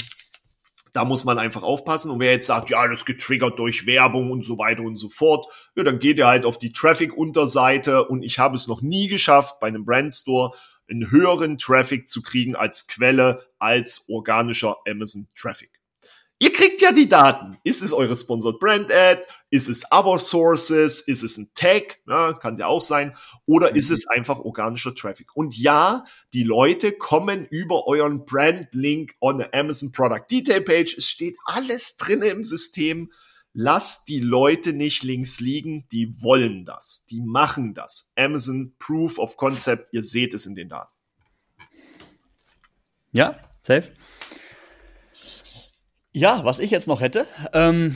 da muss man einfach aufpassen. Und wer jetzt sagt, ja, das ist getriggert durch Werbung und so weiter und so fort, ja, dann geht ihr halt auf die Traffic-Unterseite. Und ich habe es noch nie geschafft, bei einem Brandstore einen höheren Traffic zu kriegen als Quelle, als organischer Amazon-Traffic. Ihr kriegt ja die Daten. Ist es eure Sponsored Brand Ad? Ist es Other Sources? Ist es ein Tag? Ja, kann ja auch sein. Oder mhm. ist es einfach organischer Traffic? Und ja, die Leute kommen über euren Brand-Link on the Amazon Product Detail Page. Es steht alles drin im System. Lasst die Leute nicht links liegen. Die wollen das. Die machen das. Amazon Proof of Concept. Ihr seht es in den Daten. Ja, safe. Ja, was ich jetzt noch hätte, ähm,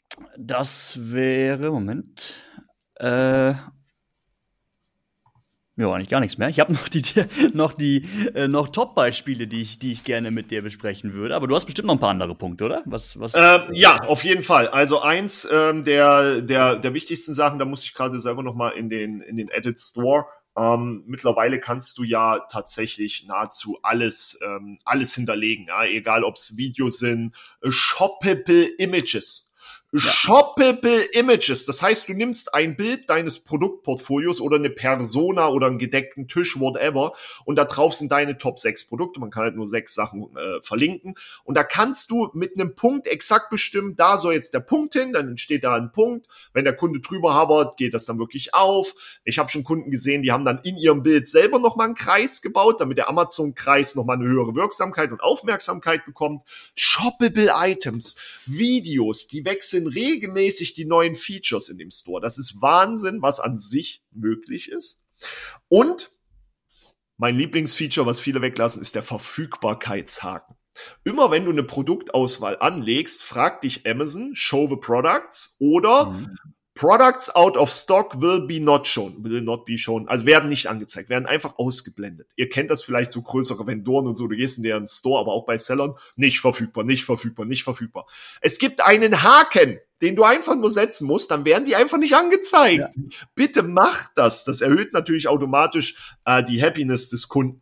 das wäre, Moment, äh, Ja, eigentlich gar nichts mehr. Ich habe noch die, noch die, äh, noch Top-Beispiele, die ich, die ich gerne mit dir besprechen würde. Aber du hast bestimmt noch ein paar andere Punkte, oder? Was, was? Ähm, ja, auf jeden Fall. Also eins ähm, der, der, der wichtigsten Sachen, da muss ich gerade selber noch mal in den, in den Edit Store. Ähm, mittlerweile kannst du ja tatsächlich nahezu alles, ähm, alles hinterlegen. Ja? Egal, ob es Videos sind, shoppable Images. Ja. Shoppable Images. Das heißt, du nimmst ein Bild deines Produktportfolios oder eine Persona oder einen gedeckten Tisch, whatever, und da drauf sind deine Top sechs Produkte. Man kann halt nur sechs Sachen äh, verlinken. Und da kannst du mit einem Punkt exakt bestimmen, da soll jetzt der Punkt hin, dann entsteht da ein Punkt. Wenn der Kunde drüber hovert, geht das dann wirklich auf. Ich habe schon Kunden gesehen, die haben dann in ihrem Bild selber nochmal einen Kreis gebaut, damit der Amazon-Kreis nochmal eine höhere Wirksamkeit und Aufmerksamkeit bekommt. Shoppable Items, Videos, die wechseln regelmäßig die neuen Features in dem Store. Das ist Wahnsinn, was an sich möglich ist. Und mein Lieblingsfeature, was viele weglassen, ist der Verfügbarkeitshaken. Immer wenn du eine Produktauswahl anlegst, fragt dich Amazon, show the products oder mhm. Products out of stock will be not shown, will not be shown, also werden nicht angezeigt, werden einfach ausgeblendet. Ihr kennt das vielleicht, so größere Vendoren und so, du gehst in deren Store, aber auch bei Sellern, nicht verfügbar, nicht verfügbar, nicht verfügbar. Es gibt einen Haken, den du einfach nur setzen musst, dann werden die einfach nicht angezeigt. Ja. Bitte macht das, das erhöht natürlich automatisch äh, die Happiness des Kunden.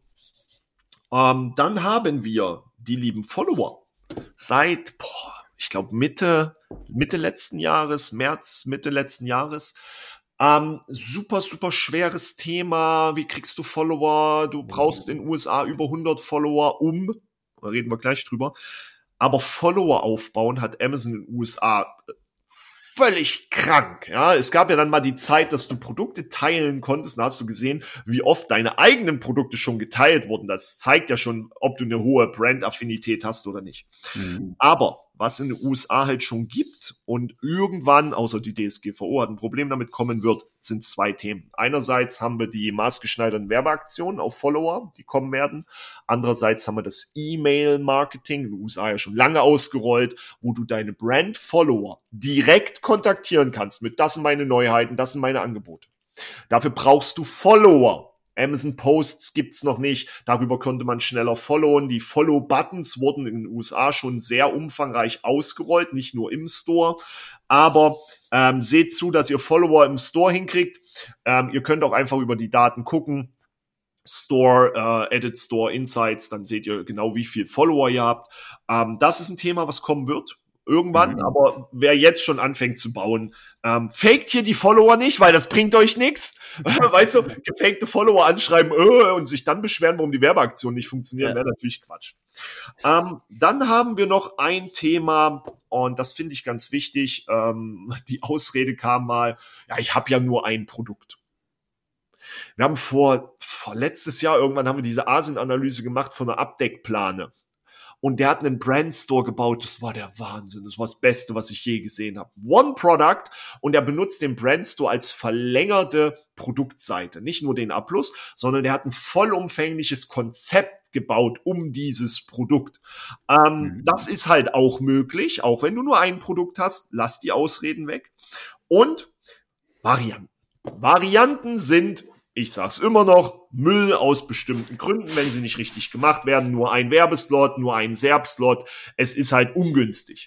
Ähm, dann haben wir die lieben Follower. Seit, boah, ich glaube Mitte, Mitte letzten Jahres, März, Mitte letzten Jahres. Ähm, super, super schweres Thema. Wie kriegst du Follower? Du brauchst in den U S A über hundert Follower um. Da reden wir gleich drüber. Aber Follower aufbauen hat Amazon in den U S A völlig krank. Ja, es gab ja dann mal die Zeit, dass du Produkte teilen konntest. Da hast du gesehen, wie oft deine eigenen Produkte schon geteilt wurden. Das zeigt ja schon, ob du eine hohe Brand-Affinität hast oder nicht. Mhm. Aber was in den U S A halt schon gibt und irgendwann, außer die D S G V O hat ein Problem damit kommen wird, sind zwei Themen. Einerseits haben wir die maßgeschneiderten Werbeaktionen auf Follower, die kommen werden. Andererseits haben wir das E-Mail-Marketing, in den U S A ja schon lange ausgerollt, wo du deine Brand-Follower direkt kontaktieren kannst mit, das sind meine Neuheiten, das sind meine Angebote. Dafür brauchst du Follower. Amazon Posts gibt's noch nicht. Darüber konnte man schneller followen. Die Follow-Buttons wurden in den U S A schon sehr umfangreich ausgerollt, nicht nur im Store. Aber ähm, seht zu, dass ihr Follower im Store hinkriegt. Ähm, ihr könnt auch einfach über die Daten gucken. Store, äh, Edit Store Insights, dann seht ihr genau, wie viel Follower ihr habt. Ähm, das ist ein Thema, was kommen wird. Irgendwann, mhm. aber wer jetzt schon anfängt zu bauen, ähm, faked hier die Follower nicht, weil das bringt euch nichts. Weißt du, gefakte Follower anschreiben äh, und sich dann beschweren, warum die Werbeaktionen nicht funktionieren, ja. wäre natürlich Quatsch. Ähm, dann haben wir noch ein Thema, und das finde ich ganz wichtig. Ähm, die Ausrede kam mal, ja, ich habe ja nur ein Produkt. Wir haben vor, vor letztes Jahr, irgendwann haben wir diese Asien-Analyse gemacht von einer Abdeckplane. Und der hat einen Brandstore gebaut, das war der Wahnsinn, das war das Beste, was ich je gesehen habe. One Product, und er benutzt den Brandstore als verlängerte Produktseite. Nicht nur den A+, sondern der hat ein vollumfängliches Konzept gebaut um dieses Produkt. Ähm, mhm. Das ist halt auch möglich, auch wenn du nur ein Produkt hast, lass die Ausreden weg. Und Varianten. Varianten sind, ich sag's immer noch, Müll aus bestimmten Gründen, wenn sie nicht richtig gemacht werden. Nur ein Werbeslot, nur ein S E R P-Slot. Es ist halt ungünstig.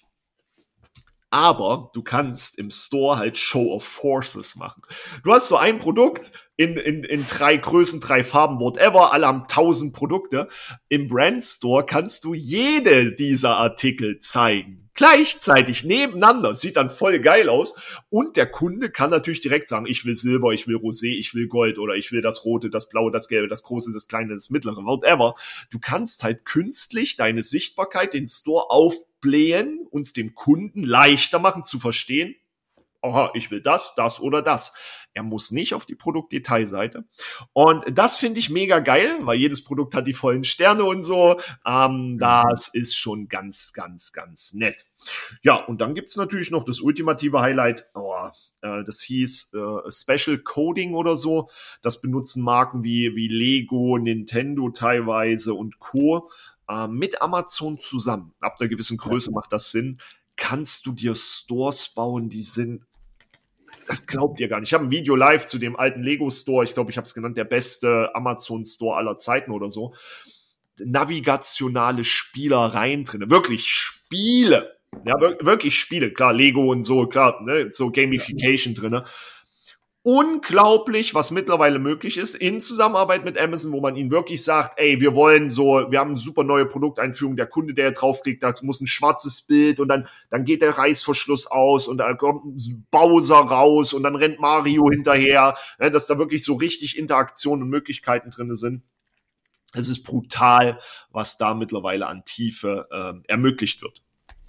Aber du kannst im Store halt Show of Forces machen. Du hast so ein Produkt in, in, in drei Größen, drei Farben, whatever, alle haben tausend Produkte. Im Brand Store kannst du jede dieser Artikel zeigen. Gleichzeitig nebeneinander. Sieht dann voll geil aus. Und der Kunde kann natürlich direkt sagen, ich will Silber, ich will Rosé, ich will Gold oder ich will das Rote, das Blaue, das Gelbe, das Große, das Kleine, das Mittlere, whatever. Du kannst halt künstlich deine Sichtbarkeit, den Store aufblähen und es dem Kunden leichter machen zu verstehen, aha, ich will das, das oder das. Er muss nicht auf die Produktdetailseite. Und das finde ich mega geil, weil jedes Produkt hat die vollen Sterne und so. Ähm, das ist schon ganz, ganz, ganz nett. Ja, und dann gibt's natürlich noch das ultimative Highlight. Oh, äh, das hieß äh, Special Coding oder so. Das benutzen Marken wie, wie Lego, Nintendo teilweise und Co. Äh, mit Amazon zusammen. Ab einer gewissen Größe macht das Sinn. Kannst du dir Stores bauen, die sind das glaubt ihr gar nicht. Ich habe ein Video live zu dem alten Lego-Store, ich glaube, ich habe es genannt, der beste Amazon-Store aller Zeiten oder so. Navigationale Spielereien drin, wirklich Spiele. Ja, wirklich Spiele, klar, Lego und so, klar, ne, so Gamification drin. Unglaublich, was mittlerweile möglich ist, in Zusammenarbeit mit Amazon, wo man ihnen wirklich sagt, ey, wir wollen so, wir haben eine super neue Produkteinführung, der Kunde, der draufklickt, da muss ein schwarzes Bild und dann, dann geht der Reißverschluss aus und da kommt ein Bowser raus und dann rennt Mario hinterher, ne, dass da wirklich so richtig Interaktionen und Möglichkeiten drin sind. Es ist brutal, was da mittlerweile an Tiefe äh, ermöglicht wird.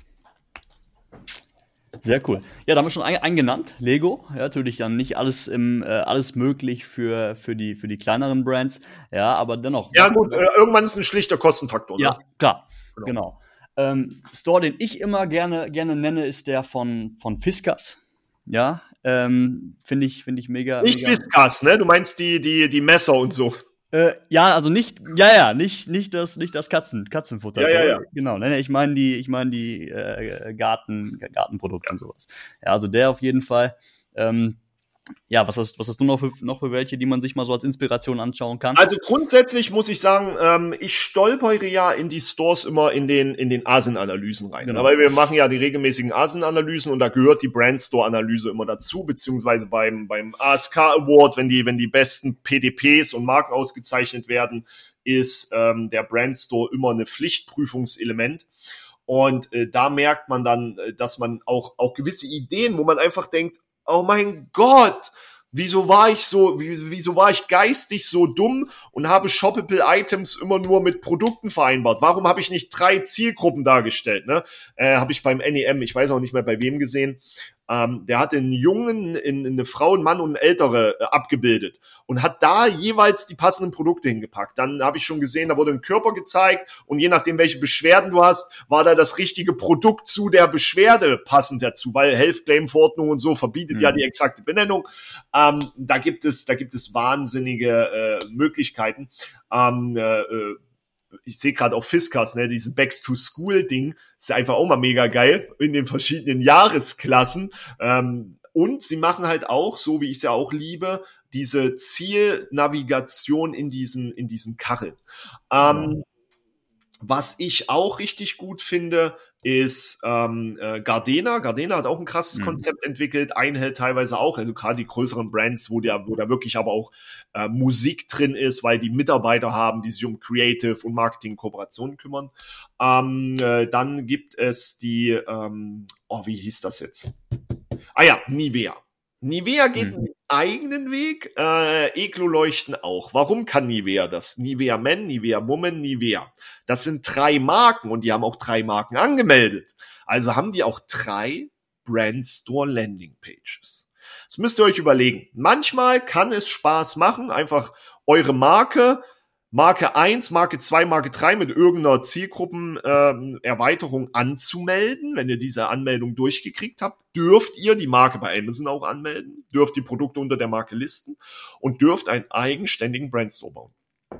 Sehr cool. Ja, da haben wir schon einen genannt, Lego. Ja, natürlich dann nicht alles im äh, alles möglich für für die für die kleineren Brands. Ja, aber dennoch. Ja gut, äh, irgendwann ist ein schlichter Kostenfaktor. Ja, ne? klar, genau. genau. Ähm, Store, den ich immer gerne gerne nenne, ist der von von Fiskars. Ja, ähm, finde ich finde ich mega. Nicht mega. Fiskars, ne? Du meinst die die die Messer und so. Äh, ja, also nicht, ja, ja, nicht, nicht das, nicht das Katzen, Katzenfutter. Ja, so. ja, ja. Genau, ne, ich meine die, ich meine die äh, Garten, Gartenprodukte und sowas. Ja, also der auf jeden Fall. Ähm, ja, was hast, was hast du noch für, noch für welche, die man sich mal so als Inspiration anschauen kann? Also grundsätzlich muss ich sagen, ähm, ich stolpere ja in die Stores immer in den in den A S I N-Analysen rein. Genau. Weil wir machen ja die regelmäßigen A S I N-Analysen und da gehört die Brand Store-Analyse immer dazu, beziehungsweise beim beim A S K Award, wenn die wenn die besten P D Ps und Marken ausgezeichnet werden, ist ähm, der Brand Store immer eine Pflichtprüfungselement. Und äh, da merkt man dann, äh, dass man auch auch gewisse Ideen, wo man einfach denkt, oh mein Gott, wieso war ich so, wieso war ich geistig so dumm und habe shoppable Items immer nur mit Produkten vereinbart? Warum habe ich nicht drei Zielgruppen dargestellt? Ne? Äh, habe ich beim N E M, ich weiß auch nicht mehr bei wem gesehen, ähm, der hat einen Jungen, in, in eine Frau, einen Mann und eine Ältere äh, abgebildet und hat da jeweils die passenden Produkte hingepackt. Dann habe ich schon gesehen, da wurde ein Körper gezeigt und je nachdem, welche Beschwerden du hast, war da das richtige Produkt zu der Beschwerde passend dazu, weil Health Claim Verordnung und so verbietet mhm. ja die exakte Benennung. Ähm, da gibt es, da gibt es wahnsinnige äh, Möglichkeiten. Ähm, äh, ich sehe gerade auf Fiskars, ne, diese Backs to School Ding, ist einfach auch mal mega geil in den verschiedenen Jahresklassen. Ähm, und sie machen halt auch, so wie ich es ja auch liebe, diese Zielnavigation in diesen, in diesen Kacheln. Ähm, ja. Was ich auch richtig gut finde, ist ähm, äh, Gardena. Gardena hat auch ein krasses mhm. Konzept entwickelt, Einhell teilweise auch, also gerade die größeren Brands, wo der, wo da wirklich aber auch äh, Musik drin ist, weil die Mitarbeiter haben, die sich um Creative und Marketing-Kooperationen kümmern. Ähm, äh, dann gibt es die, ähm, oh, wie hieß das jetzt? Ah ja, Nivea. Nivea geht mhm. einen eigenen Weg, äh, Ecloleuchten auch. Warum kann Nivea das? Nivea Men, Nivea Woman, Nivea. Das sind drei Marken und die haben auch drei Marken angemeldet. Also haben die auch drei Brand Store Landing Pages. Das müsst ihr euch überlegen. Manchmal kann es Spaß machen, einfach eure Marke, Marke eins, Marke zwei, Marke drei mit irgendeiner Zielgruppenerweiterung äh, anzumelden. Wenn ihr diese Anmeldung durchgekriegt habt, dürft ihr die Marke bei Amazon auch anmelden, dürft die Produkte unter der Marke listen und dürft einen eigenständigen Brandstore bauen.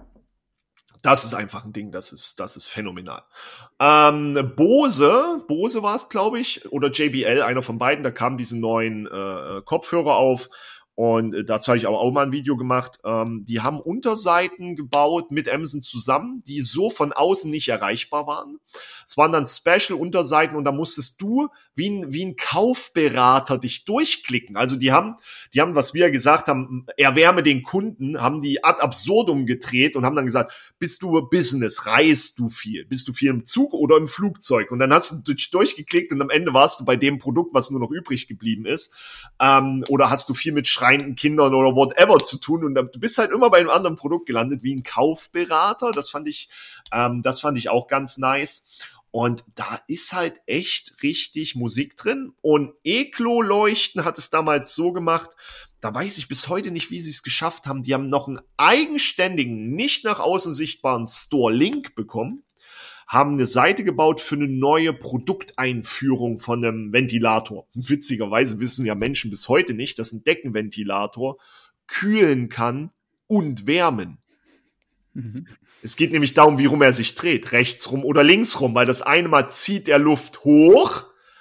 Das ist einfach ein Ding, das ist, das ist phänomenal. Ähm, Bose, Bose war es, glaube ich, oder J B L, einer von beiden, da kamen diese neuen äh, Kopfhörer auf. Und äh, dazu habe ich aber auch mal ein Video gemacht. Ähm, die haben Unterseiten gebaut mit Amazon zusammen, die so von außen nicht erreichbar waren. Es waren dann Special-Unterseiten und da musstest du wie ein, wie ein Kaufberater dich durchklicken. Also die haben, die haben, was wir ja gesagt haben, erwärme den Kunden, haben die ad absurdum gedreht und haben dann gesagt, bist du Business, reist du viel, bist du viel im Zug oder im Flugzeug? Und dann hast du dich durchgeklickt und am Ende warst du bei dem Produkt, was nur noch übrig geblieben ist. Ähm, oder hast du viel mit schreienden Kindern oder whatever zu tun und du bist halt immer bei einem anderen Produkt gelandet, wie ein Kaufberater. Das fand ich, ähm, das fand ich auch ganz nice. Und da ist halt echt richtig Musik drin. Und Ecloleuchten hat es damals so gemacht, da weiß ich bis heute nicht, wie sie es geschafft haben. Die haben noch einen eigenständigen, nicht nach außen sichtbaren Store-Link bekommen, haben eine Seite gebaut für eine neue Produkteinführung von einem Ventilator. Witzigerweise wissen ja Menschen bis heute nicht, dass ein Deckenventilator kühlen kann und wärmen. Mhm. Es geht nämlich darum, wie rum er sich dreht, rechts rum oder links rum, weil das eine Mal zieht er Luft hoch,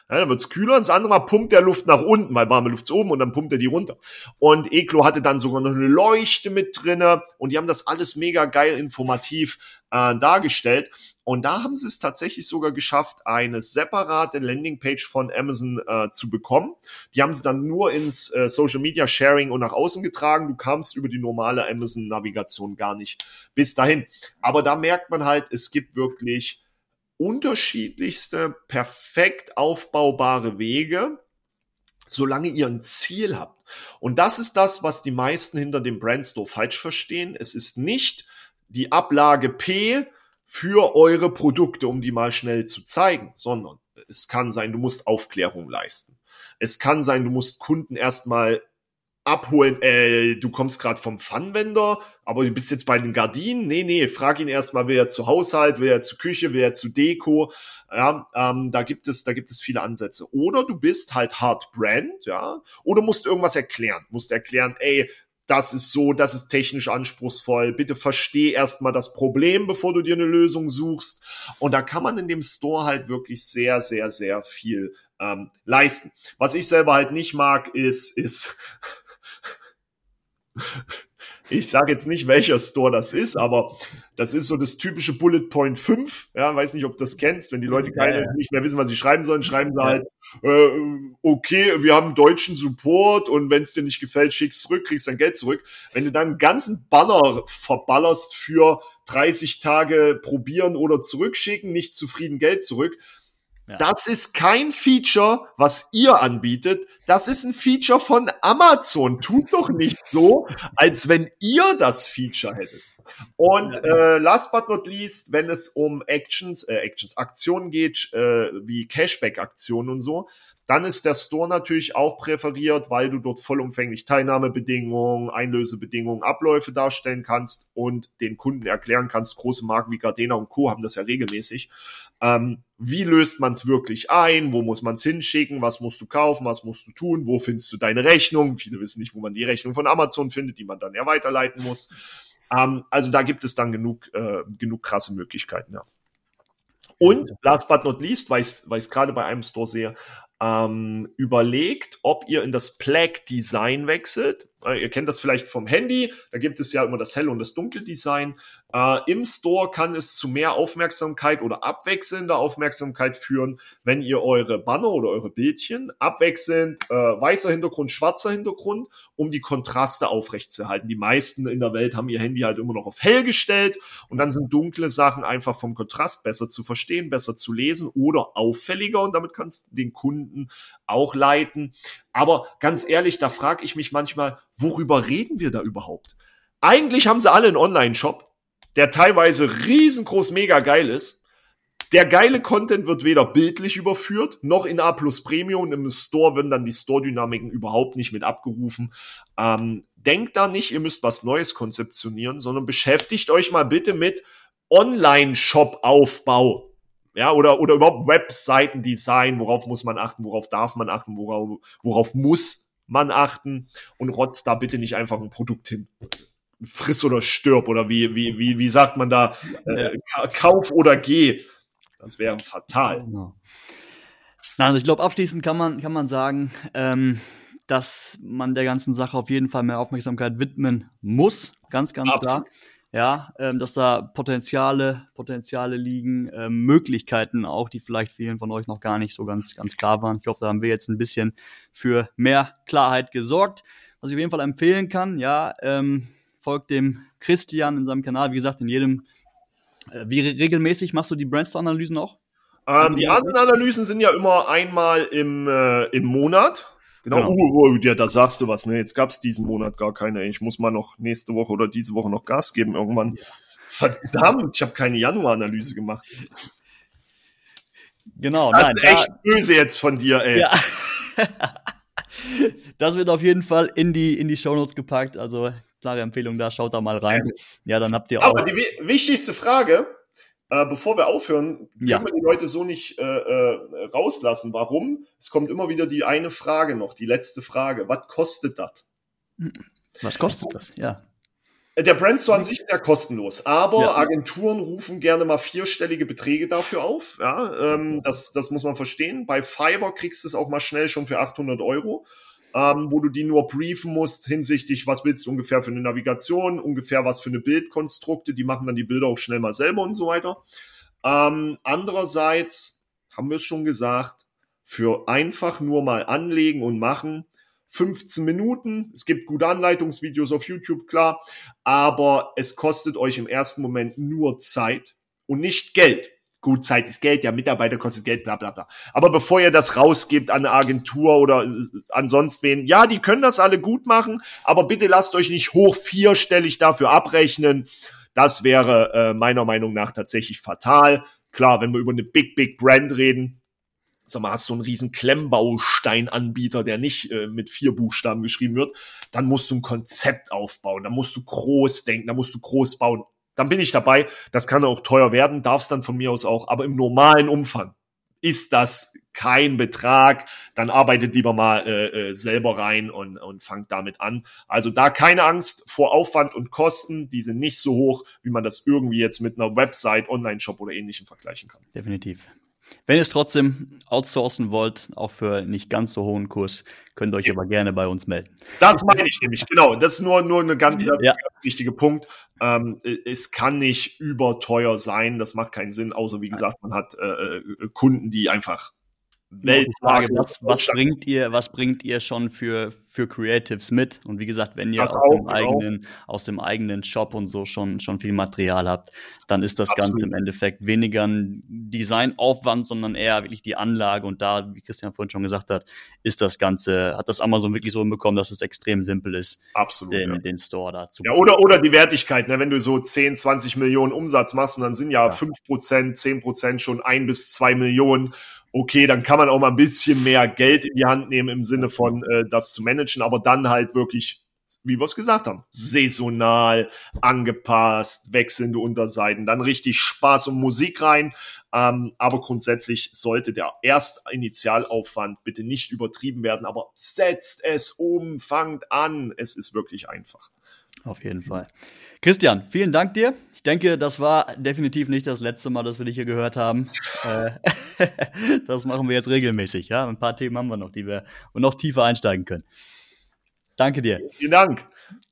Ja, dann wird's kühler, das andere Mal pumpt der Luft nach unten, weil warme Luft ist oben und dann pumpt er die runter. Und Eklo hatte dann sogar noch eine Leuchte mit drinne und die haben das alles mega geil informativ äh, dargestellt. Und da haben sie es tatsächlich sogar geschafft, eine separate Landingpage von Amazon äh, zu bekommen. Die haben sie dann nur ins äh, Social Media Sharing und nach außen getragen. Du kamst über die normale Amazon-Navigation gar nicht bis dahin. Aber da merkt man halt, es gibt wirklich unterschiedlichste, perfekt aufbaubare Wege, solange ihr ein Ziel habt. Und das ist das, was die meisten hinter dem Brandstore falsch verstehen. Es ist nicht die Ablage P für eure Produkte, um die mal schnell zu zeigen, sondern es kann sein, du musst Aufklärung leisten. Es kann sein, du musst Kunden erstmal abholen, äh, du kommst gerade vom Pfannenwender, aber du bist jetzt bei den Gardinen. Nee, nee, frag ihn erstmal, will er zu Haushalt, will er zu Küche, will er zu Deko. Ja, ähm, da gibt es, da gibt es viele Ansätze. Oder du bist halt Hard Brand, ja, oder musst irgendwas erklären. Musst erklären, ey, das ist so, das ist technisch anspruchsvoll. Bitte versteh erstmal das Problem, bevor du dir eine Lösung suchst. Und da kann man in dem Store halt wirklich sehr, sehr, sehr viel ähm, leisten. Was ich selber halt nicht mag, ist, ist ich sage jetzt nicht, welcher Store das ist, aber das ist so das typische Bullet Point fünf. Ja, weiß nicht, ob du das kennst. Wenn die Leute keine, ja, ja. nicht mehr wissen, was sie schreiben sollen, schreiben sie ja. halt, äh, okay, wir haben deutschen Support und wenn es dir nicht gefällt, schick's zurück, kriegst dein Geld zurück. Wenn du dann einen ganzen Banner verballerst für dreißig Tage probieren oder zurückschicken, nicht zufrieden, Geld zurück, ja. Das ist kein Feature, was ihr anbietet. Das ist ein Feature von Amazon. Tut doch nicht so, als wenn ihr das Feature hättet. Und äh, last but not least, wenn es um Actions, äh, Actions, Aktionen geht, äh, wie Cashback-Aktionen und so, dann ist der Store natürlich auch präferiert, weil du dort vollumfänglich Teilnahmebedingungen, Einlösebedingungen, Abläufe darstellen kannst und den Kunden erklären kannst. Große Marken wie Gardena und Co. haben das ja regelmäßig. Ähm, wie löst man es wirklich ein? Wo muss man es hinschicken? Was musst du kaufen? Was musst du tun? Wo findest du deine Rechnung? Viele wissen nicht, wo man die Rechnung von Amazon findet, die man dann ja weiterleiten muss. Ähm, also da gibt es dann genug, äh, genug krasse Möglichkeiten, ja. Und last but not least, weil ich es gerade bei einem Store sehe, ähm, überlegt, ob ihr in das Plague-Design wechselt. Äh, ihr kennt das vielleicht vom Handy, da gibt es ja immer das helle und das dunkle Design. Äh, Im Store kann es zu mehr Aufmerksamkeit oder abwechselnder Aufmerksamkeit führen, wenn ihr eure Banner oder eure Bildchen abwechselnd äh, weißer Hintergrund, schwarzer Hintergrund, um die Kontraste aufrechtzuerhalten. Die meisten in der Welt haben ihr Handy halt immer noch auf hell gestellt und dann sind dunkle Sachen einfach vom Kontrast besser zu verstehen, besser zu lesen oder auffälliger und damit kannst du den Kunden auch leiten. Aber ganz ehrlich, da frage ich mich manchmal, worüber reden wir da überhaupt? Eigentlich haben sie alle einen Online-Shop, der teilweise riesengroß mega geil ist. Der geile Content wird weder bildlich überführt, noch in A plus Premium. Im Store werden dann die Store-Dynamiken überhaupt nicht mit abgerufen. Ähm, denkt da nicht, ihr müsst was Neues konzeptionieren, sondern beschäftigt euch mal bitte mit Online-Shop-Aufbau. Ja, oder, oder überhaupt Webseiten-Design. Worauf muss man achten? Worauf darf man achten? Worauf, worauf muss man achten? Und rotzt da bitte nicht einfach ein Produkt hin. Friss oder stirb oder wie, wie, wie, wie sagt man da? Äh, Kauf oder geh. Das wäre fatal. Genau. Na, also ich glaube, abschließend kann man, kann man sagen, ähm, dass man der ganzen Sache auf jeden Fall mehr Aufmerksamkeit widmen muss. Ganz, ganz Absolut. klar. Ja, ähm, dass da Potenziale, Potenziale liegen, ähm, Möglichkeiten auch, die vielleicht vielen von euch noch gar nicht so ganz, ganz klar waren. Ich hoffe, da haben wir jetzt ein bisschen für mehr Klarheit gesorgt. Was ich auf jeden Fall empfehlen kann, ja, ähm, folgt dem Christian in seinem Kanal. Wie gesagt, in jedem, äh, wie re- regelmäßig machst du die Brandstore-Analysen auch? Ähm, die Analysen sind ja immer einmal im, äh, im Monat. Genau, Genau. Uh, uh, ja, da sagst du was, ne? Jetzt gab's diesen Monat gar keine. Ich muss mal noch nächste Woche oder diese Woche noch Gas geben irgendwann. Ja. Verdammt, ich habe keine Januar-Analyse gemacht. Genau, das nein. ist echt da, böse jetzt von dir, ey. Ja. Das wird auf jeden Fall in die, in die Shownotes gepackt. Also klare Empfehlung da, schaut da mal rein. Ja, dann habt ihr auch. Aber die w- wichtigste Frage, äh, bevor wir aufhören, können Ja. wir die Leute so nicht äh, äh, rauslassen. Warum? Es kommt immer wieder die eine Frage noch, die letzte Frage. Was kostet das? Was kostet das? Ja. Der Brandstore an sich ist ja kostenlos, aber Ja. Agenturen rufen gerne mal vierstellige Beträge dafür auf. Ja, ähm, das, das muss man verstehen. Bei Fiverr kriegst du es auch mal schnell schon für achthundert Euro, ähm, wo du die nur briefen musst hinsichtlich, was willst du ungefähr für eine Navigation, ungefähr was für eine Bildkonstrukte. Die machen dann die Bilder auch schnell mal selber und so weiter. Ähm, andererseits haben wir es schon gesagt, für einfach nur mal anlegen und machen, fünfzehn Minuten. Es gibt gute Anleitungsvideos auf YouTube, klar, aber es kostet euch im ersten Moment nur Zeit und nicht Geld. Gut, Zeit ist Geld, ja, Mitarbeiter kostet Geld, bla bla bla. Aber bevor ihr das rausgebt an eine Agentur oder ansonsten wen, ja, die können das alle gut machen, aber bitte lasst euch nicht hoch vierstellig dafür abrechnen. Das wäre äh, meiner Meinung nach tatsächlich fatal. Klar, wenn wir über eine Big, Big Brand reden, sag mal, hast du einen riesen Klemmbausteinanbieter, der nicht äh, mit vier Buchstaben geschrieben wird, dann musst du ein Konzept aufbauen, dann musst du groß denken, dann musst du groß bauen. Dann bin ich dabei, das kann auch teuer werden, darf es dann von mir aus auch, aber im normalen Umfang ist das kein Betrag, dann arbeitet lieber mal äh, äh, selber rein und, und fangt damit an. Also da keine Angst vor Aufwand und Kosten, die sind nicht so hoch, wie man das irgendwie jetzt mit einer Website, Online-Shop oder Ähnlichem vergleichen kann. Definitiv. Wenn ihr es trotzdem outsourcen wollt, auch für nicht ganz so hohen Kurs, könnt ihr euch ja. aber gerne bei uns melden. Das meine ich nämlich, genau. Das ist nur, nur eine ganz, das ja. ein ganz wichtiger Punkt. Ähm, es kann nicht überteuer sein, das macht keinen Sinn, außer wie gesagt, man hat äh, Kunden, die einfach Weltmarke. Was, was bringt ihr, was bringt ihr schon für, für Creatives mit? Und wie gesagt, wenn ihr aus, auch, dem eigenen, aus dem eigenen Shop und so schon, schon viel Material habt, dann ist das Absolut. Ganze im Endeffekt weniger ein Designaufwand, sondern eher wirklich die Anlage. Und da, wie Christian vorhin schon gesagt hat, ist das Ganze, hat das Amazon wirklich so hinbekommen, dass es extrem simpel ist, Absolut, den, ja. den Store da zu ja, oder, oder die Wertigkeit, ne? Wenn du so zehn, zwanzig Millionen Umsatz machst und dann sind ja, ja. fünf Prozent, zehn Prozent schon ein bis zwei Millionen. Okay, dann kann man auch mal ein bisschen mehr Geld in die Hand nehmen im Sinne von äh, das zu managen, aber dann halt wirklich, wie wir es gesagt haben, saisonal, angepasst, wechselnde Unterseiten, dann richtig Spaß und Musik rein. Ähm, aber grundsätzlich sollte der Erstinitialaufwand bitte nicht übertrieben werden, aber setzt es um, fangt an. Es ist wirklich einfach. Auf jeden Fall. Christian, vielen Dank dir. Ich denke, das war definitiv nicht das letzte Mal, dass wir dich hier gehört haben. Das machen wir jetzt regelmäßig. Ja, ein paar Themen haben wir noch, die wir noch tiefer einsteigen können. Danke dir. Vielen Dank.